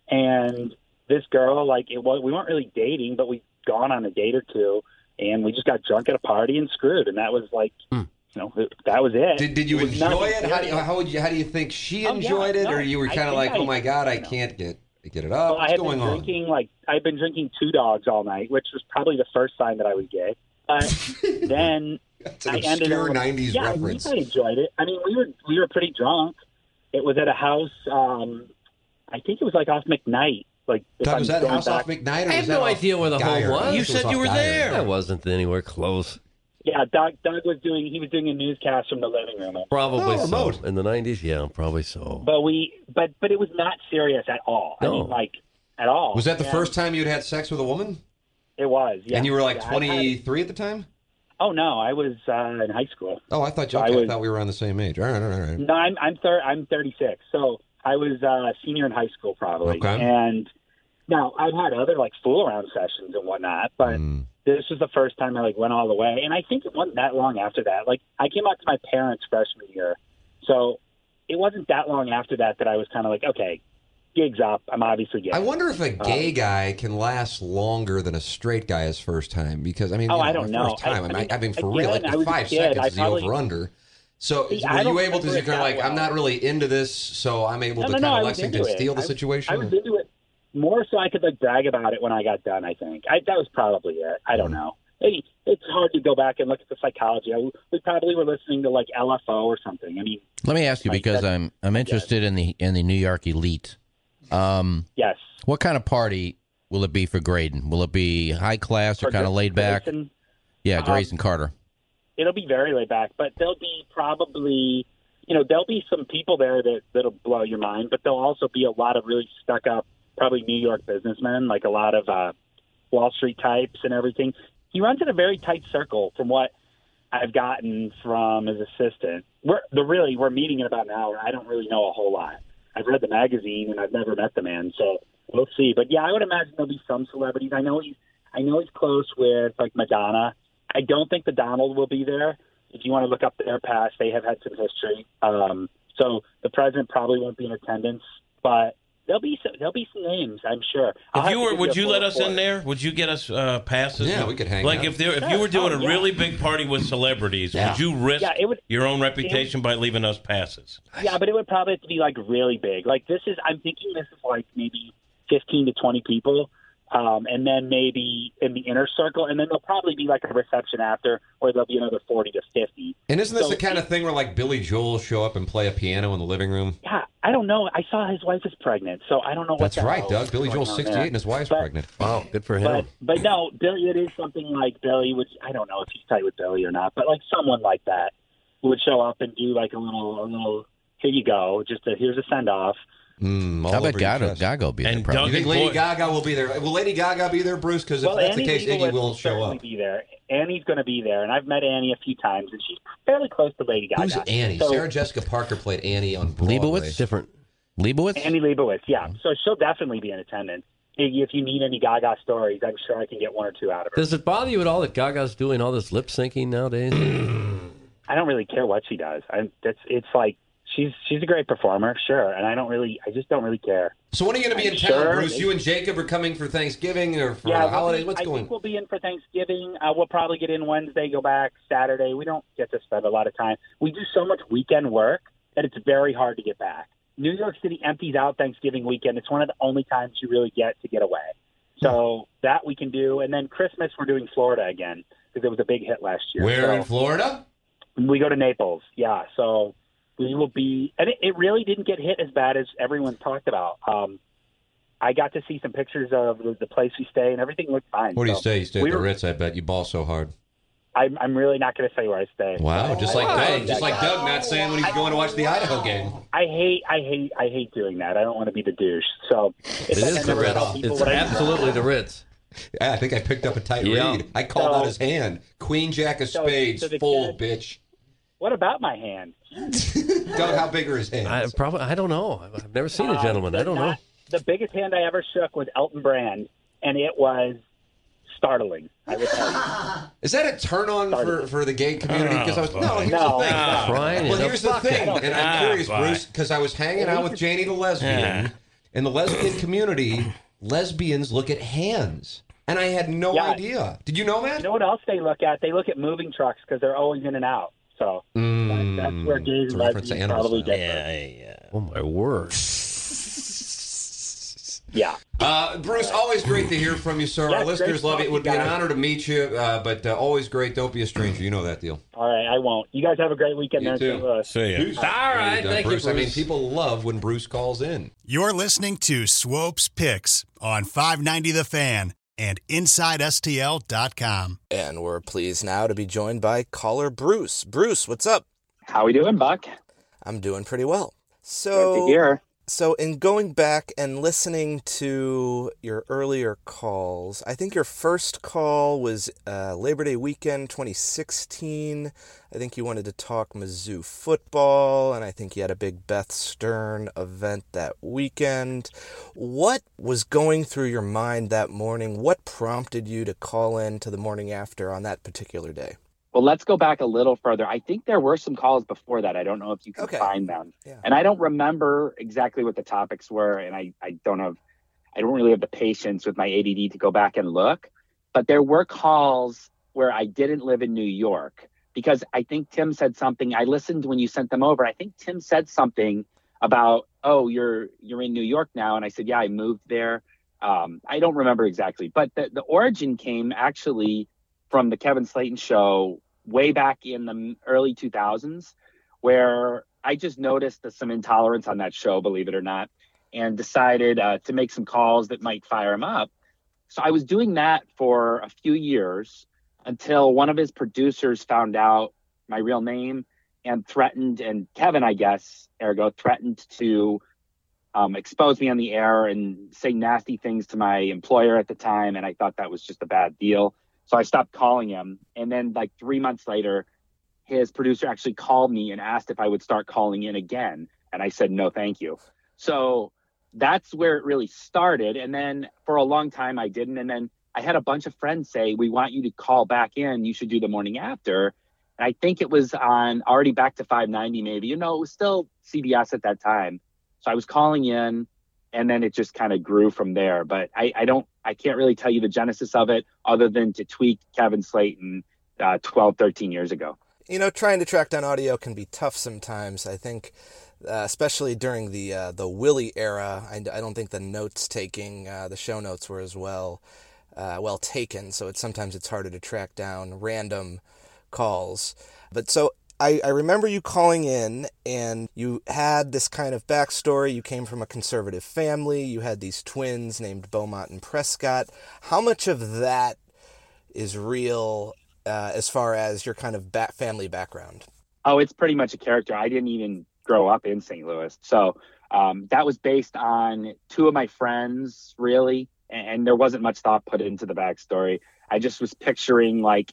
And this girl, like, it was, we weren't really dating, but we'd gone on a date or two, and we just got drunk at a party and screwed. And that was like, you know, that was it. Did, did you It was enjoy nothing it? How do you, serious. how would you, how do you think she Oh, yeah, enjoyed it, no, or you were I kind of think like, I- oh my god, I you know. can't get get it up? Well, I What's had going been on? drinking like I've been drinking two dogs all night, which was probably the first sign that I was gay. But then It's an I ended obscure up, nineties yeah, reference. I enjoyed it. I mean, we were we were pretty drunk. It was at a house. Um, I think it was like off McKnight. Like if Doug, I'm was that going house back, off McKnight? Or I was have that no off idea where the Geyer? home I was. think You it said off you were Geyer. there. That wasn't anywhere close. Yeah, Doug Doug was doing he was doing a newscast from the living room. Probably Oh, so. remote. In the nineties, yeah, probably so. But we but but it was not serious at all. I No. mean, like at all. Was that the And first time you'd had sex with a woman? It was. Yeah. And you were like Yeah, I had- twenty-three at the time? Oh no, I was uh, in high school. Oh, I thought you. I Okay, I, was- thought we were around the same age. All right, all right, all right. No, I'm I'm thir- I'm thirty-six, so I was uh, senior in high school probably. Okay. And now I've had other like fool around sessions and whatnot, but Mm. this was the first time I like went all the way. And I think it wasn't that long after that. Like I came out to my parents freshman year, so it wasn't that long after that that I was kind of like, okay, gigs up. I'm obviously gay. I wonder if a gay Um, guy can last longer than a straight guy his first time. Because I mean, Oh, you know, I don't my know. First time. I- I, I mean, mean, I mean, for again, real, like I the was a five kid. seconds I is the probably- over under. So See, were I don't you able to? remember it You're that like, I'm well. not really into this, so I'm able No, to no, kind no, I of was Lexington into it. steal the I- situation. I was into it more so I could like brag about it when I got done. I think I, that was probably it. I Mm. don't know. Hey, it's hard to go back and look at the psychology. I, we probably were listening to like L F O or something. I mean, Let me ask you, Like, because that's- I'm I'm interested in the in the New York elite. Um, yes. What kind of party will it be for Graydon? Will it be high class or For kind of Gra- laid back? Grayson, Yeah, um, Grayson Carter. it'll be very laid back, but there'll be probably, you know, there'll be some people there that that'll blow your mind, but there'll also be a lot of really stuck up, probably New York businessmen, like a lot of uh, Wall Street types and everything. He runs in a very tight circle, from what I've gotten from his assistant. We're the really we're meeting in about an hour. I don't really know a whole lot. I've read the magazine and I've never met the man, so we'll see. But yeah, I would imagine there'll be some celebrities. I know he's I know he's close with like Madonna. I don't think the Donald will be there. If you want to look up their past, they have had some history. Um, so the president probably won't be in attendance, but There'll be some, there'll be some names, I'm sure. I'll If have you to were, give would a you full let us in report. there? Would you get us uh, passes? Yeah, we could hang Like out. if there, if Sure. you were doing Oh, a yeah. really big party with celebrities, Yeah. would you risk Yeah, it would- your own reputation by leaving us passes? Yeah, but it would probably have to be like really big. Like this is, I'm thinking this is like maybe fifteen to twenty people, um, and then maybe in the inner circle, and then there'll probably be like a reception after, where there'll be another forty to fifty. And isn't this So the kind of thing where like Billy Joel will show up and play a piano in the living room? Yeah, I don't know. I saw his wife is pregnant, so I don't know what. That's the right, hell Doug. is Billy going Joel's on sixty-eight there. and his wife's But- pregnant. Wow, good for him. But but no, Billy. It is something like Billy, which I don't know if he's tight with Billy or not, but like someone like that who would show up and do like a little a little. Here you go, just a, here's a send off. Mm, all I bet over your Gaga, chest. Gaga will be there. And Probably. You think Lady Gaga will be there? Will Lady Gaga be there, Bruce? Because if Well, that's Annie the case, Leibovitz Iggy will will show certainly up. be there. Annie's going to be there, and I've met Annie a few times, and she's fairly close to Lady Gaga. Who's Annie? So, Sarah Jessica Parker played Annie on Broadway. Leibovitz? Different. Leibovitz? Annie Leibovitz, yeah. So she'll definitely be in attendance. Iggy, if you need any Gaga stories, I'm sure I can get one or two out of her. Does it bother you at all that Gaga's doing all this lip syncing nowadays? I don't really care what she does. I, that's it's like she's she's a great performer, sure, and I don't really, I just don't really care. So when are you going to be I'm in town, sure Bruce? they- You and Jacob are coming for Thanksgiving or for yeah, the we'll holidays? be- What's I going think we'll be in for Thanksgiving. Uh, we'll probably get in Wednesday, go back Saturday. We don't get to spend a lot of time. We do so much weekend work that it's very hard to get back. New York City empties out Thanksgiving weekend. It's one of the only times you really get to get away. So that we can do. And then Christmas, we're doing Florida again because it was a big hit last year. Where So in Florida? we go to Naples, yeah. So we will be, and it, it really didn't get hit as bad as everyone talked about. Um, I got to see some pictures of the, the place we stay, and everything looked fine. Where do you So stay? You stay at we the were- Ritz, I bet. You ball so hard. I'm, I'm really not going to say where I stay. Wow, just like I- Doug. Just like Doug not saying when he's going to watch the Idaho game. I hate, I hate, I hate doing that. I don't want to be the douche. So It is the Ritz. It's absolutely the Ritz. Yeah, I think I picked up a tight Yeah. read. I called So- out his hand. Queen Jack of So- spades, so the full, kid- bitch. What about my hand? Doug, how big are his hands? I probably I don't know. I've I've never seen a Um, gentleman. I don't know. not- The biggest hand I ever shook was Elton Brand, and it was startling. I would tell you. Is that a turn on for, for the gay community? Because I was no. Here's No, the thing. no. Crying Well, in a here's the bucket. thing, and I'm Ah, curious, boy. Bruce, because I was hanging out with Janie the lesbian. Yeah. In the lesbian community, lesbians look at hands, and I had no Yeah. idea. Did you know that? You know what else they look at? They look at moving trucks because they're always in and out. So Mm, that, that's where gays it's a and reference to lesbians animal probably style. differ. Yeah, yeah. Oh my word! Yeah. Uh, Bruce, always great to hear from you, sir. Yeah, Our listeners great love it. It talking, would be an guys. honor to meet you, uh, but uh, always great. Don't be a stranger. You know that deal. All right, I won't. You guys have a great weekend You there too. in Saint Louis. See ya. All right, Uh, thank Bruce, you, I mean, Bruce. people love when Bruce calls in. You're listening to Swope's Picks on five ninety The Fan and Inside S T L dot com. And we're pleased now to be joined by caller Bruce. Bruce, what's up? How we doing, Buck? I'm doing pretty well. So, Good to hear. So in going back and listening to your earlier calls, I think your first call was uh, Labor Day weekend twenty sixteen. I think you wanted to talk Mizzou football, and I think you had a big Beth Stern event that weekend. What was going through your mind that morning? What prompted you to call in to the morning after on that particular day? Well, let's go back a little further. I think there were some calls before that. I don't know if you can Okay. find them. Yeah. And I don't remember exactly what the topics were. And I, I don't have, I don't really have the patience with my A D D to go back and look. But there were calls where I didn't live in New York because I think Tim said something. I listened when you sent them over. I think Tim said something about, oh, you're, you're in New York now. And I said, yeah, I moved there. Um, I don't remember exactly, but the, the origin came actually from the Kevin Slayton show way back in the early two thousands, where I just noticed some intolerance on that show, believe it or not, and decided uh, to make some calls that might fire him up. So I was doing that for a few years until one of his producers found out my real name and threatened, and Kevin, I guess, ergo, threatened to um, expose me on the air and say nasty things to my employer at the time. And I thought that was just a bad deal. So I stopped calling him. And then like three months later, his producer actually called me and asked if I would start calling in again. And I said, no, thank you. So that's where it really started. And then for a long time, I didn't. And then I had a bunch of friends say, we want you to call back in. You should do the morning after. And I think it was on already back to five ninety, maybe. You know, it was still C B S at that time. So I was calling in and then it just kind of grew from there. But I, I don't, I can't really tell you the genesis of it other than to tweak Kevin Slayton uh, twelve, thirteen years ago. You know, trying to track down audio can be tough sometimes. I think, uh, especially during the uh, the Willie era, I, I don't think the notes taking, uh, the show notes were as well uh, well taken. So it's sometimes it's harder to track down random calls. But so I, I remember you calling in, and you had this kind of backstory. You came from a conservative family. You had these twins named Beaumont and Prescott. How much of that is real? Uh, as far as your kind of back family background? Oh, it's pretty much a character. I didn't even grow up in Saint Louis. So um, that was based on two of my friends, really. And, and there wasn't much thought put into the backstory. I just was picturing like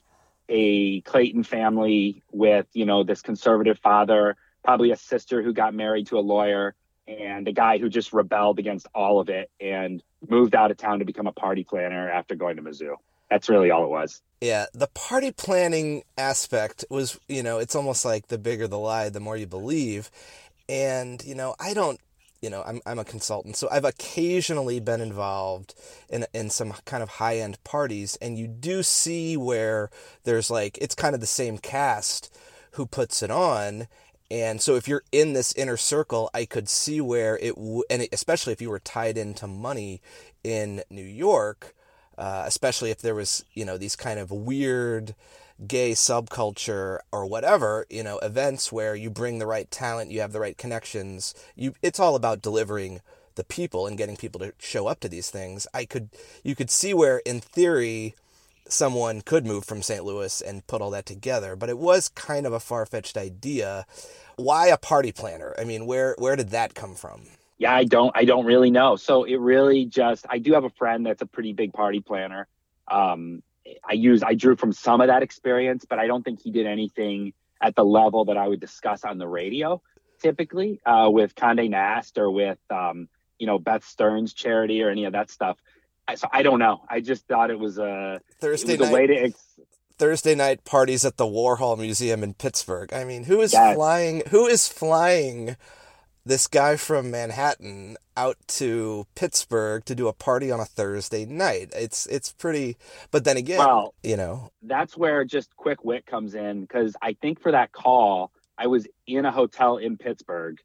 a Clayton family with, you know, this conservative father, probably a sister who got married to a lawyer, and a guy who just rebelled against all of it and moved out of town to become a party planner after going to Mizzou. That's really all it was. Yeah, the party planning aspect was, you know, it's almost like the bigger the lie, the more you believe. And, you know, I don't, you know, I'm I'm a consultant, so I've occasionally been involved in in some kind of high-end parties, and you do see where there's like, it's kind of the same cast who puts it on. And so if you're in this inner circle, I could see where it, w- and it, especially if you were tied into money in New York, Uh, especially if there was, you know, these kind of weird gay subculture or whatever, you know, events where you bring the right talent, you have the right connections. You, it's all about delivering the people and getting people to show up to these things. I could, you could see where, in theory, someone could move from Saint Louis and put all that together, but it was kind of a far-fetched idea. Why a party planner? I mean, where where did that come from? Yeah, I don't, I don't really know. So it really just, I do have a friend that's a pretty big party planner. Um, I use, I drew from some of that experience, but I don't think he did anything at the level that I would discuss on the radio, typically, uh, with Condé Nast or with, um, you know, Beth Stearns charity or any of that stuff. I, so I don't know. I just thought it was a, Thursday it was a night. way to, ex- Thursday night parties at the Warhol Museum in Pittsburgh. I mean, who is Yes. flying, who is flying this guy from Manhattan out to Pittsburgh to do a party on a Thursday night? It's it's pretty, but then again, Well, you know, that's where just quick wit comes in, because I think for that call, I was in a hotel in Pittsburgh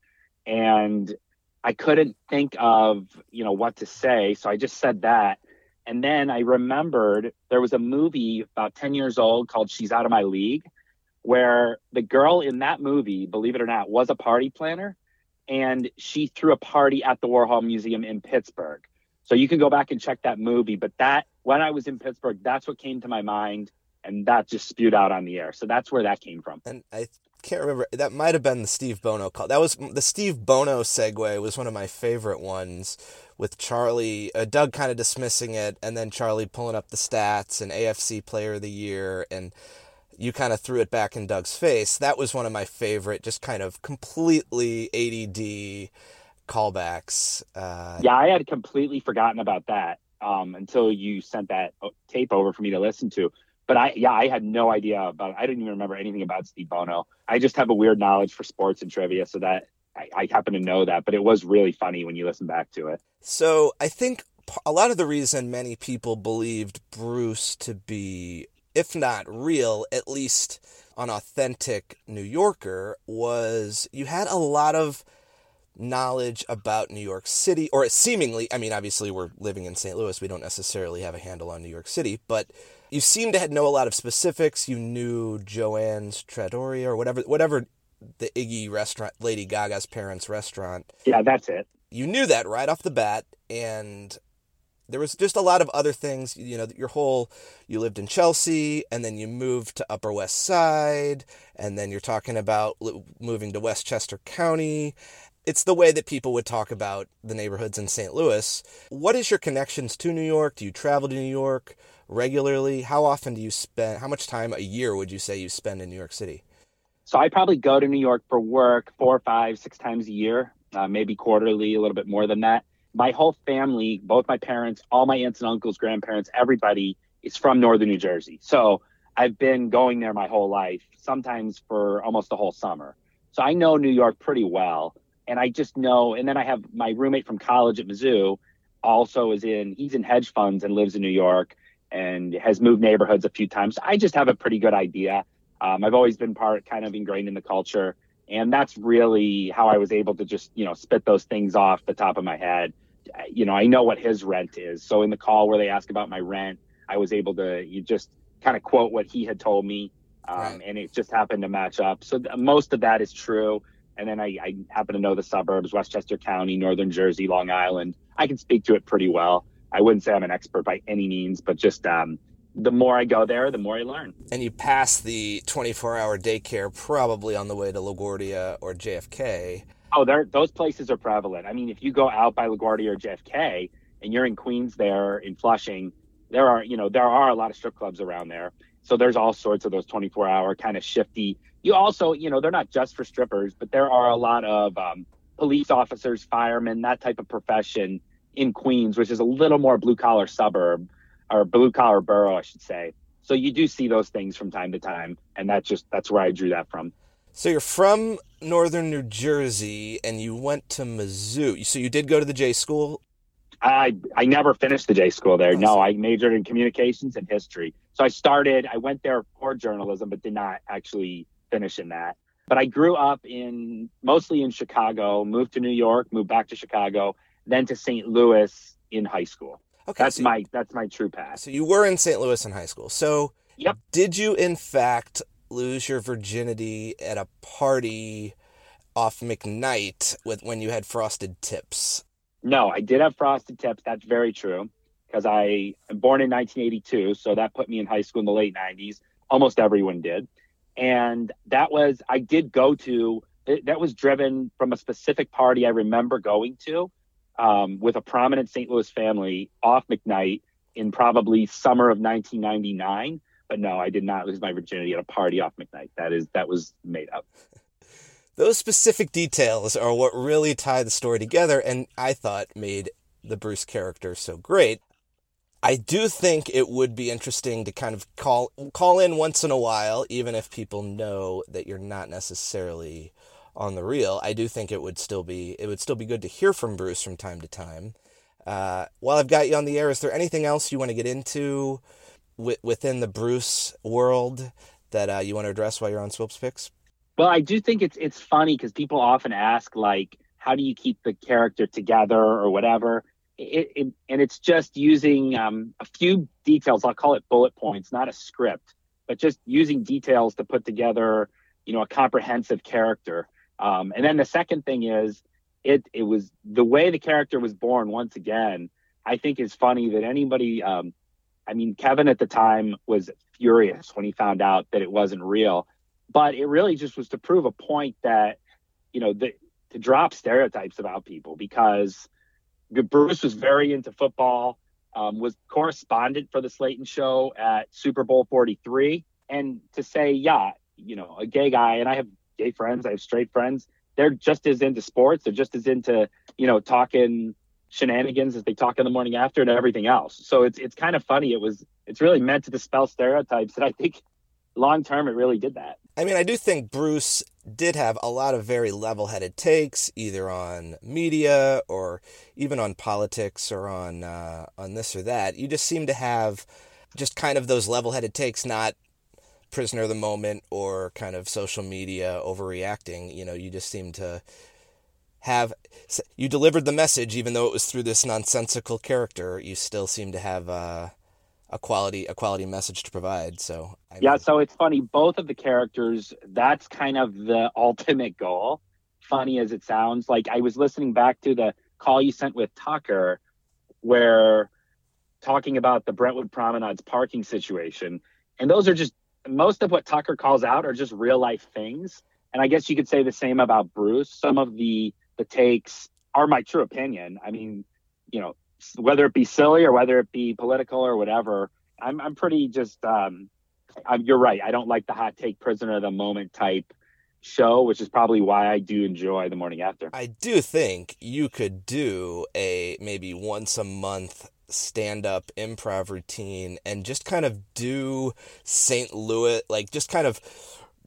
and I couldn't think of, you know, what to say. So I just said that. And then I remembered there was a movie about ten years old called She's Out of My League, where the girl in that movie, believe it or not, was a party planner. And she threw a party at the Warhol Museum in Pittsburgh. So you can go back and check that movie. But that, when I was in Pittsburgh, that's what came to my mind. And that just spewed out on the air. So that's where that came from. And I can't remember, that might have been the Steve Bono call. That was, the Steve Bono segue was one of my favorite ones, with Charlie, uh, Doug kind of dismissing it, and then Charlie pulling up the stats and A F C Player of the Year, and you kind of threw it back in Doug's face. That was one of my favorite, just kind of completely A D D callbacks. Uh, yeah, I had completely forgotten about that um, until you sent that tape over for me to listen to. But I, yeah, I had no idea about it. I didn't even remember anything about Steve Bono. I just have a weird knowledge for sports and trivia, so that I, I happen to know that. But it was really funny when you listen back to it. So I think a lot of the reason many people believed Bruce to be, if not real, at least an authentic New Yorker, was you had a lot of knowledge about New York City, or seemingly, I mean, obviously we're living in Saint Louis, we don't necessarily have a handle on New York City, but you seemed to know a lot of specifics. You knew Joanne's Trattoria, or whatever, whatever the Iggy restaurant, Lady Gaga's parents' restaurant. Yeah, that's it. You knew that right off the bat, and there was just a lot of other things. You know, your whole, you lived in Chelsea, and then you moved to Upper West Side, and then you're talking about moving to Westchester County. It's the way that people would talk about the neighborhoods in Saint Louis. What is your connections to New York? Do you travel to New York regularly? How often do you spend, how much time a year would you say you spend in New York City? So I probably go to New York for work four, five, six times a year, uh, maybe quarterly, a little bit more than that. My whole family, both my parents, all my aunts and uncles, grandparents, everybody is from northern New Jersey. So I've been going there my whole life, sometimes for almost the whole summer. So I know New York pretty well. And I just know, and then I have my roommate from college at Mizzou also is in, he's in hedge funds and lives in New York and has moved neighborhoods a few times. I just have a pretty good idea. Um, I've always been part, kind of ingrained in the culture. And that's really how I was able to just, you know, spit those things off the top of my head. You know, I know what his rent is. So in the call where they ask about my rent, I was able to you just kind of quote what he had told me. Um, right. And it just happened to match up. So th- most of that is true. And then I, I happen to know the suburbs, Westchester County, Northern Jersey, Long Island. I can speak to it pretty well. I wouldn't say I'm an expert by any means, but just um, the more I go there, the more I learn. And you pass the twenty-four hour daycare probably on the way to LaGuardia or J F K. Oh, there, those places are prevalent. I mean, if you go out by LaGuardia or J F K and you're in Queens there, in Flushing, there are, you know, there are a lot of strip clubs around there. So there's all sorts of those twenty-four hour kind of shifty. You also, you know, they're not just for strippers, but there are a lot of um, police officers, firemen, that type of profession in Queens, which is a little more blue collar suburb or blue collar borough, I should say. So you do see those things from time to time. And that's just, that's where I drew that from. So you're from Northern New Jersey and you went to Mizzou. So you did go to the J school? I I never finished the J school there. No, I majored in communications and history. So I started, I went there for journalism, but did not actually finish in that. But I grew up in, mostly in Chicago, moved to New York, moved back to Chicago, then to Saint Louis in high school. Okay. That's so my, that's my true path. So you were in Saint Louis in high school. So yep. Did you in fact lose your virginity at a party off McKnight with when you had frosted tips? No, I did have frosted tips. That's very true because I am born in nineteen eighty-two. So that put me in high school in the late nineties. Almost everyone did. And that was, I did go to, that was driven from a specific party I remember going to um, with a prominent Saint Louis family off McKnight in probably summer of nineteen ninety-nine. But no, I did not lose my virginity at a party off McKnight. That is, that was made up. Those specific details are what really tie the story together, and I thought made the Bruce character so great. I do think it would be interesting to kind of call call in once in a while, even if people know that you're not necessarily on the reel. I do think it would still be it would still be good to hear from Bruce from time to time. Uh, while I've got you on the air, is there anything else you want to get into w- within the Bruce world that uh, you want to address while you're on Swopes Picks? Well, I do think it's it's funny because people often ask, like, how do you keep the character together or whatever? It, it, and it's just using um, a few details. I'll call it bullet points, not a script, but just using details to put together, you know, a comprehensive character. Um, and then the second thing is it it was the way the character was born. Once again, I think is funny that anybody. Um, I mean, Kevin at the time was furious when he found out that it wasn't real. But it really just was to prove a point that, you know, the, to drop stereotypes about people because Bruce was very into football, um, was correspondent for the Slayton Show at Super Bowl forty-three. And to say, yeah, you know, a gay guy, and I have gay friends, I have straight friends, they're just as into sports. They're just as into, you know, talking shenanigans as they talk in the morning after and everything else. So it's it's kind of funny. It was it's really meant to dispel stereotypes. And I think long term, it really did that. I mean, I do think Bruce did have a lot of very level-headed takes, either on media or even on politics or on uh, on this or that. You just seem to have just kind of those level-headed takes, not prisoner of the moment or kind of social media overreacting. You know, you just seem to have you delivered the message, even though it was through this nonsensical character. You still seem to have uh, a quality a quality message to provide. So I yeah, so it's funny. Both of the characters, that's kind of the ultimate goal. Funny as it sounds, like I was listening back to the call you sent with Tucker, where talking about the Brentwood Promenade's parking situation, and those are just most of what Tucker calls out are just real life things. And I guess you could say the same about Bruce. Some of the the takes are my true opinion. I mean, you know, whether it be silly or whether it be political or whatever, I'm I'm pretty just, um, I'm, you're right. I don't like the hot take prisoner of the moment type show, which is probably why I do enjoy The Morning After. I do think you could do a maybe once a month stand-up improv routine and just kind of do Saint Louis, like just kind of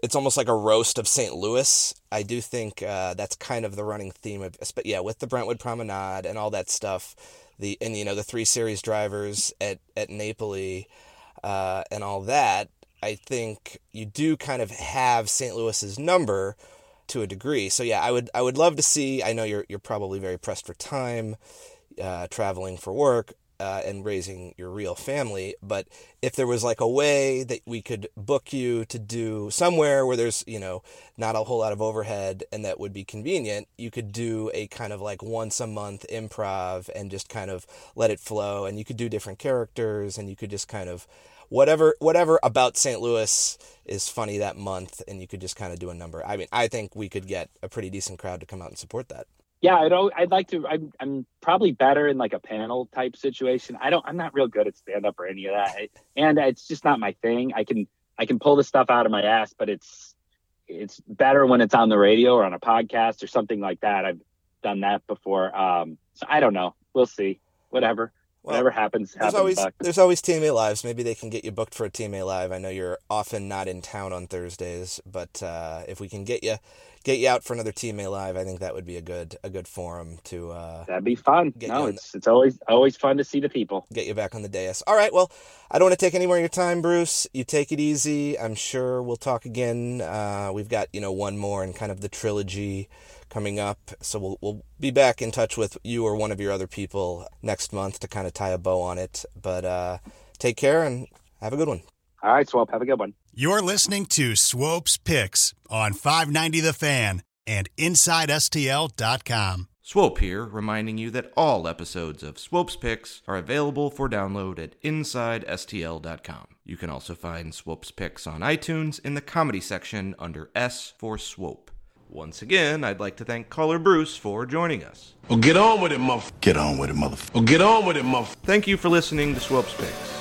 it's almost like a roast of Saint Louis. I do think uh, that's kind of the running theme of, but yeah, with the Brentwood Promenade and all that stuff, the and you know the three series drivers at at Napoli uh, and all that. I think you do kind of have Saint Louis's number to a degree. So yeah, I would I would love to see. I know you're you're probably very pressed for time, uh, traveling for work. Uh, and raising your real family, but if there was like a way that we could book you to do somewhere where there's, you know, not a whole lot of overhead and that would be convenient, you could do a kind of like once a month improv and just kind of let it flow, and you could do different characters, and you could just kind of whatever whatever about Saint Louis is funny that month, and you could just kind of do a number. I mean, I think we could get a pretty decent crowd to come out and support that. Yeah, I'd, I'd like to. I'm, I'm probably better in like a panel type situation. I don't. I'm not real good at stand up or any of that, and it's just not my thing. I can I can pull the stuff out of my ass, but it's it's better when it's on the radio or on a podcast or something like that. I've done that before. Um, so I don't know. We'll see. Whatever. Well, Whatever happens, there's happens. always Buck. there's always T M A Lives. Maybe they can get you booked for a T M A Live. I know you're often not in town on Thursdays, but uh, if we can get you get you out for another T M A Live, I think that would be a good a good forum to. Uh, That'd be fun. Get No, you it's it's always always fun to see the people. Get you back on the dais. All right. Well, I don't want to take any more of your time, Bruce. You take it easy. I'm sure we'll talk again. Uh, we've got you know one more in kind of the trilogy coming up, so we'll we'll be back in touch with you or one of your other people next month to kind of tie a bow on it. But uh, take care and have a good one. All right, Swope, have a good one. You're listening to Swope's Picks on five ninety The Fan and Inside S T L dot com. Swope here, reminding you that all episodes of Swope's Picks are available for download at Inside S T L dot com. You can also find Swope's Picks on iTunes in the comedy section under S for Swope. Once again, I'd like to thank caller Bruce for joining us. Well, get on with it, motherfucker. Get on with it, motherfucker. Well, get on with it, motherfucker. Thank you for listening to Swope's Picks.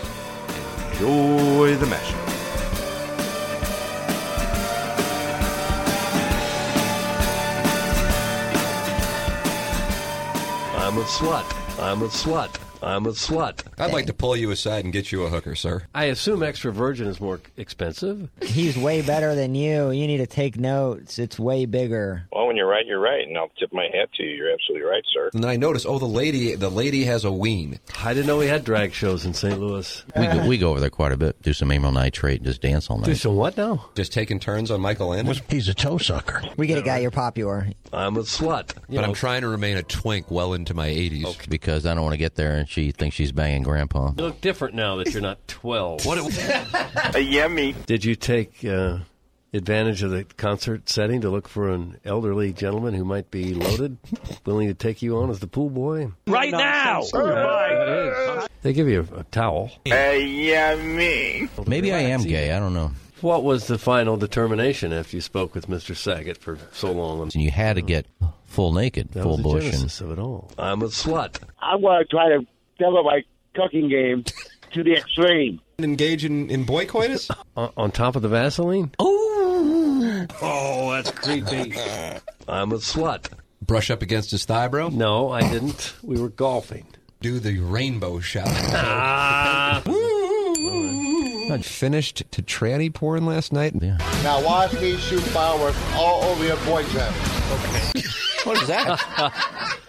Enjoy the mashup. I'm a slut. I'm a slut. I'm a slut. I'd like to pull you aside and get you a hooker, sir. I assume extra virgin is more expensive. He's way better than you. You need to take notes. It's way bigger. Well, when you're right, you're right, and I'll tip my hat to you. You're absolutely right, sir. And then I noticed, oh, the lady, the lady has a ween. I didn't know we had drag shows in Saint Louis. We go, we go over there quite a bit. Do some amyl nitrate and just dance all night. Do some what now? Just taking turns on Michael Landon. He's a toe sucker. We get a guy, you're popular. I'm a slut. You but know. I'm trying to remain a twink well into my eighties. Okay. Because I don't want to get there and she thinks she's banging Grandpa. You look different now that you're not twelve. What? A yummy. Did you take uh, advantage of the concert setting to look for an elderly gentleman who might be loaded, willing to take you on as the pool boy? Right now. Oh, they give you a, a towel. A yummy. Maybe I am gay. I don't know. What was the final determination after you spoke with Mister Saget for so long? And you had to get full naked, that full was the bush. genesis And of it all. I'm a slut. I want to try to develop my cooking game to the extreme. Engage in, in boy coitus? on, on top of the Vaseline? Oh, oh, that's creepy. I'm a slut. Brush up against his thigh, bro? No, I didn't. We were golfing. Do the rainbow shot. Ah. I finished to tranny porn last night. Yeah. Now watch me shoot fireworks all over your boy gym. What is that?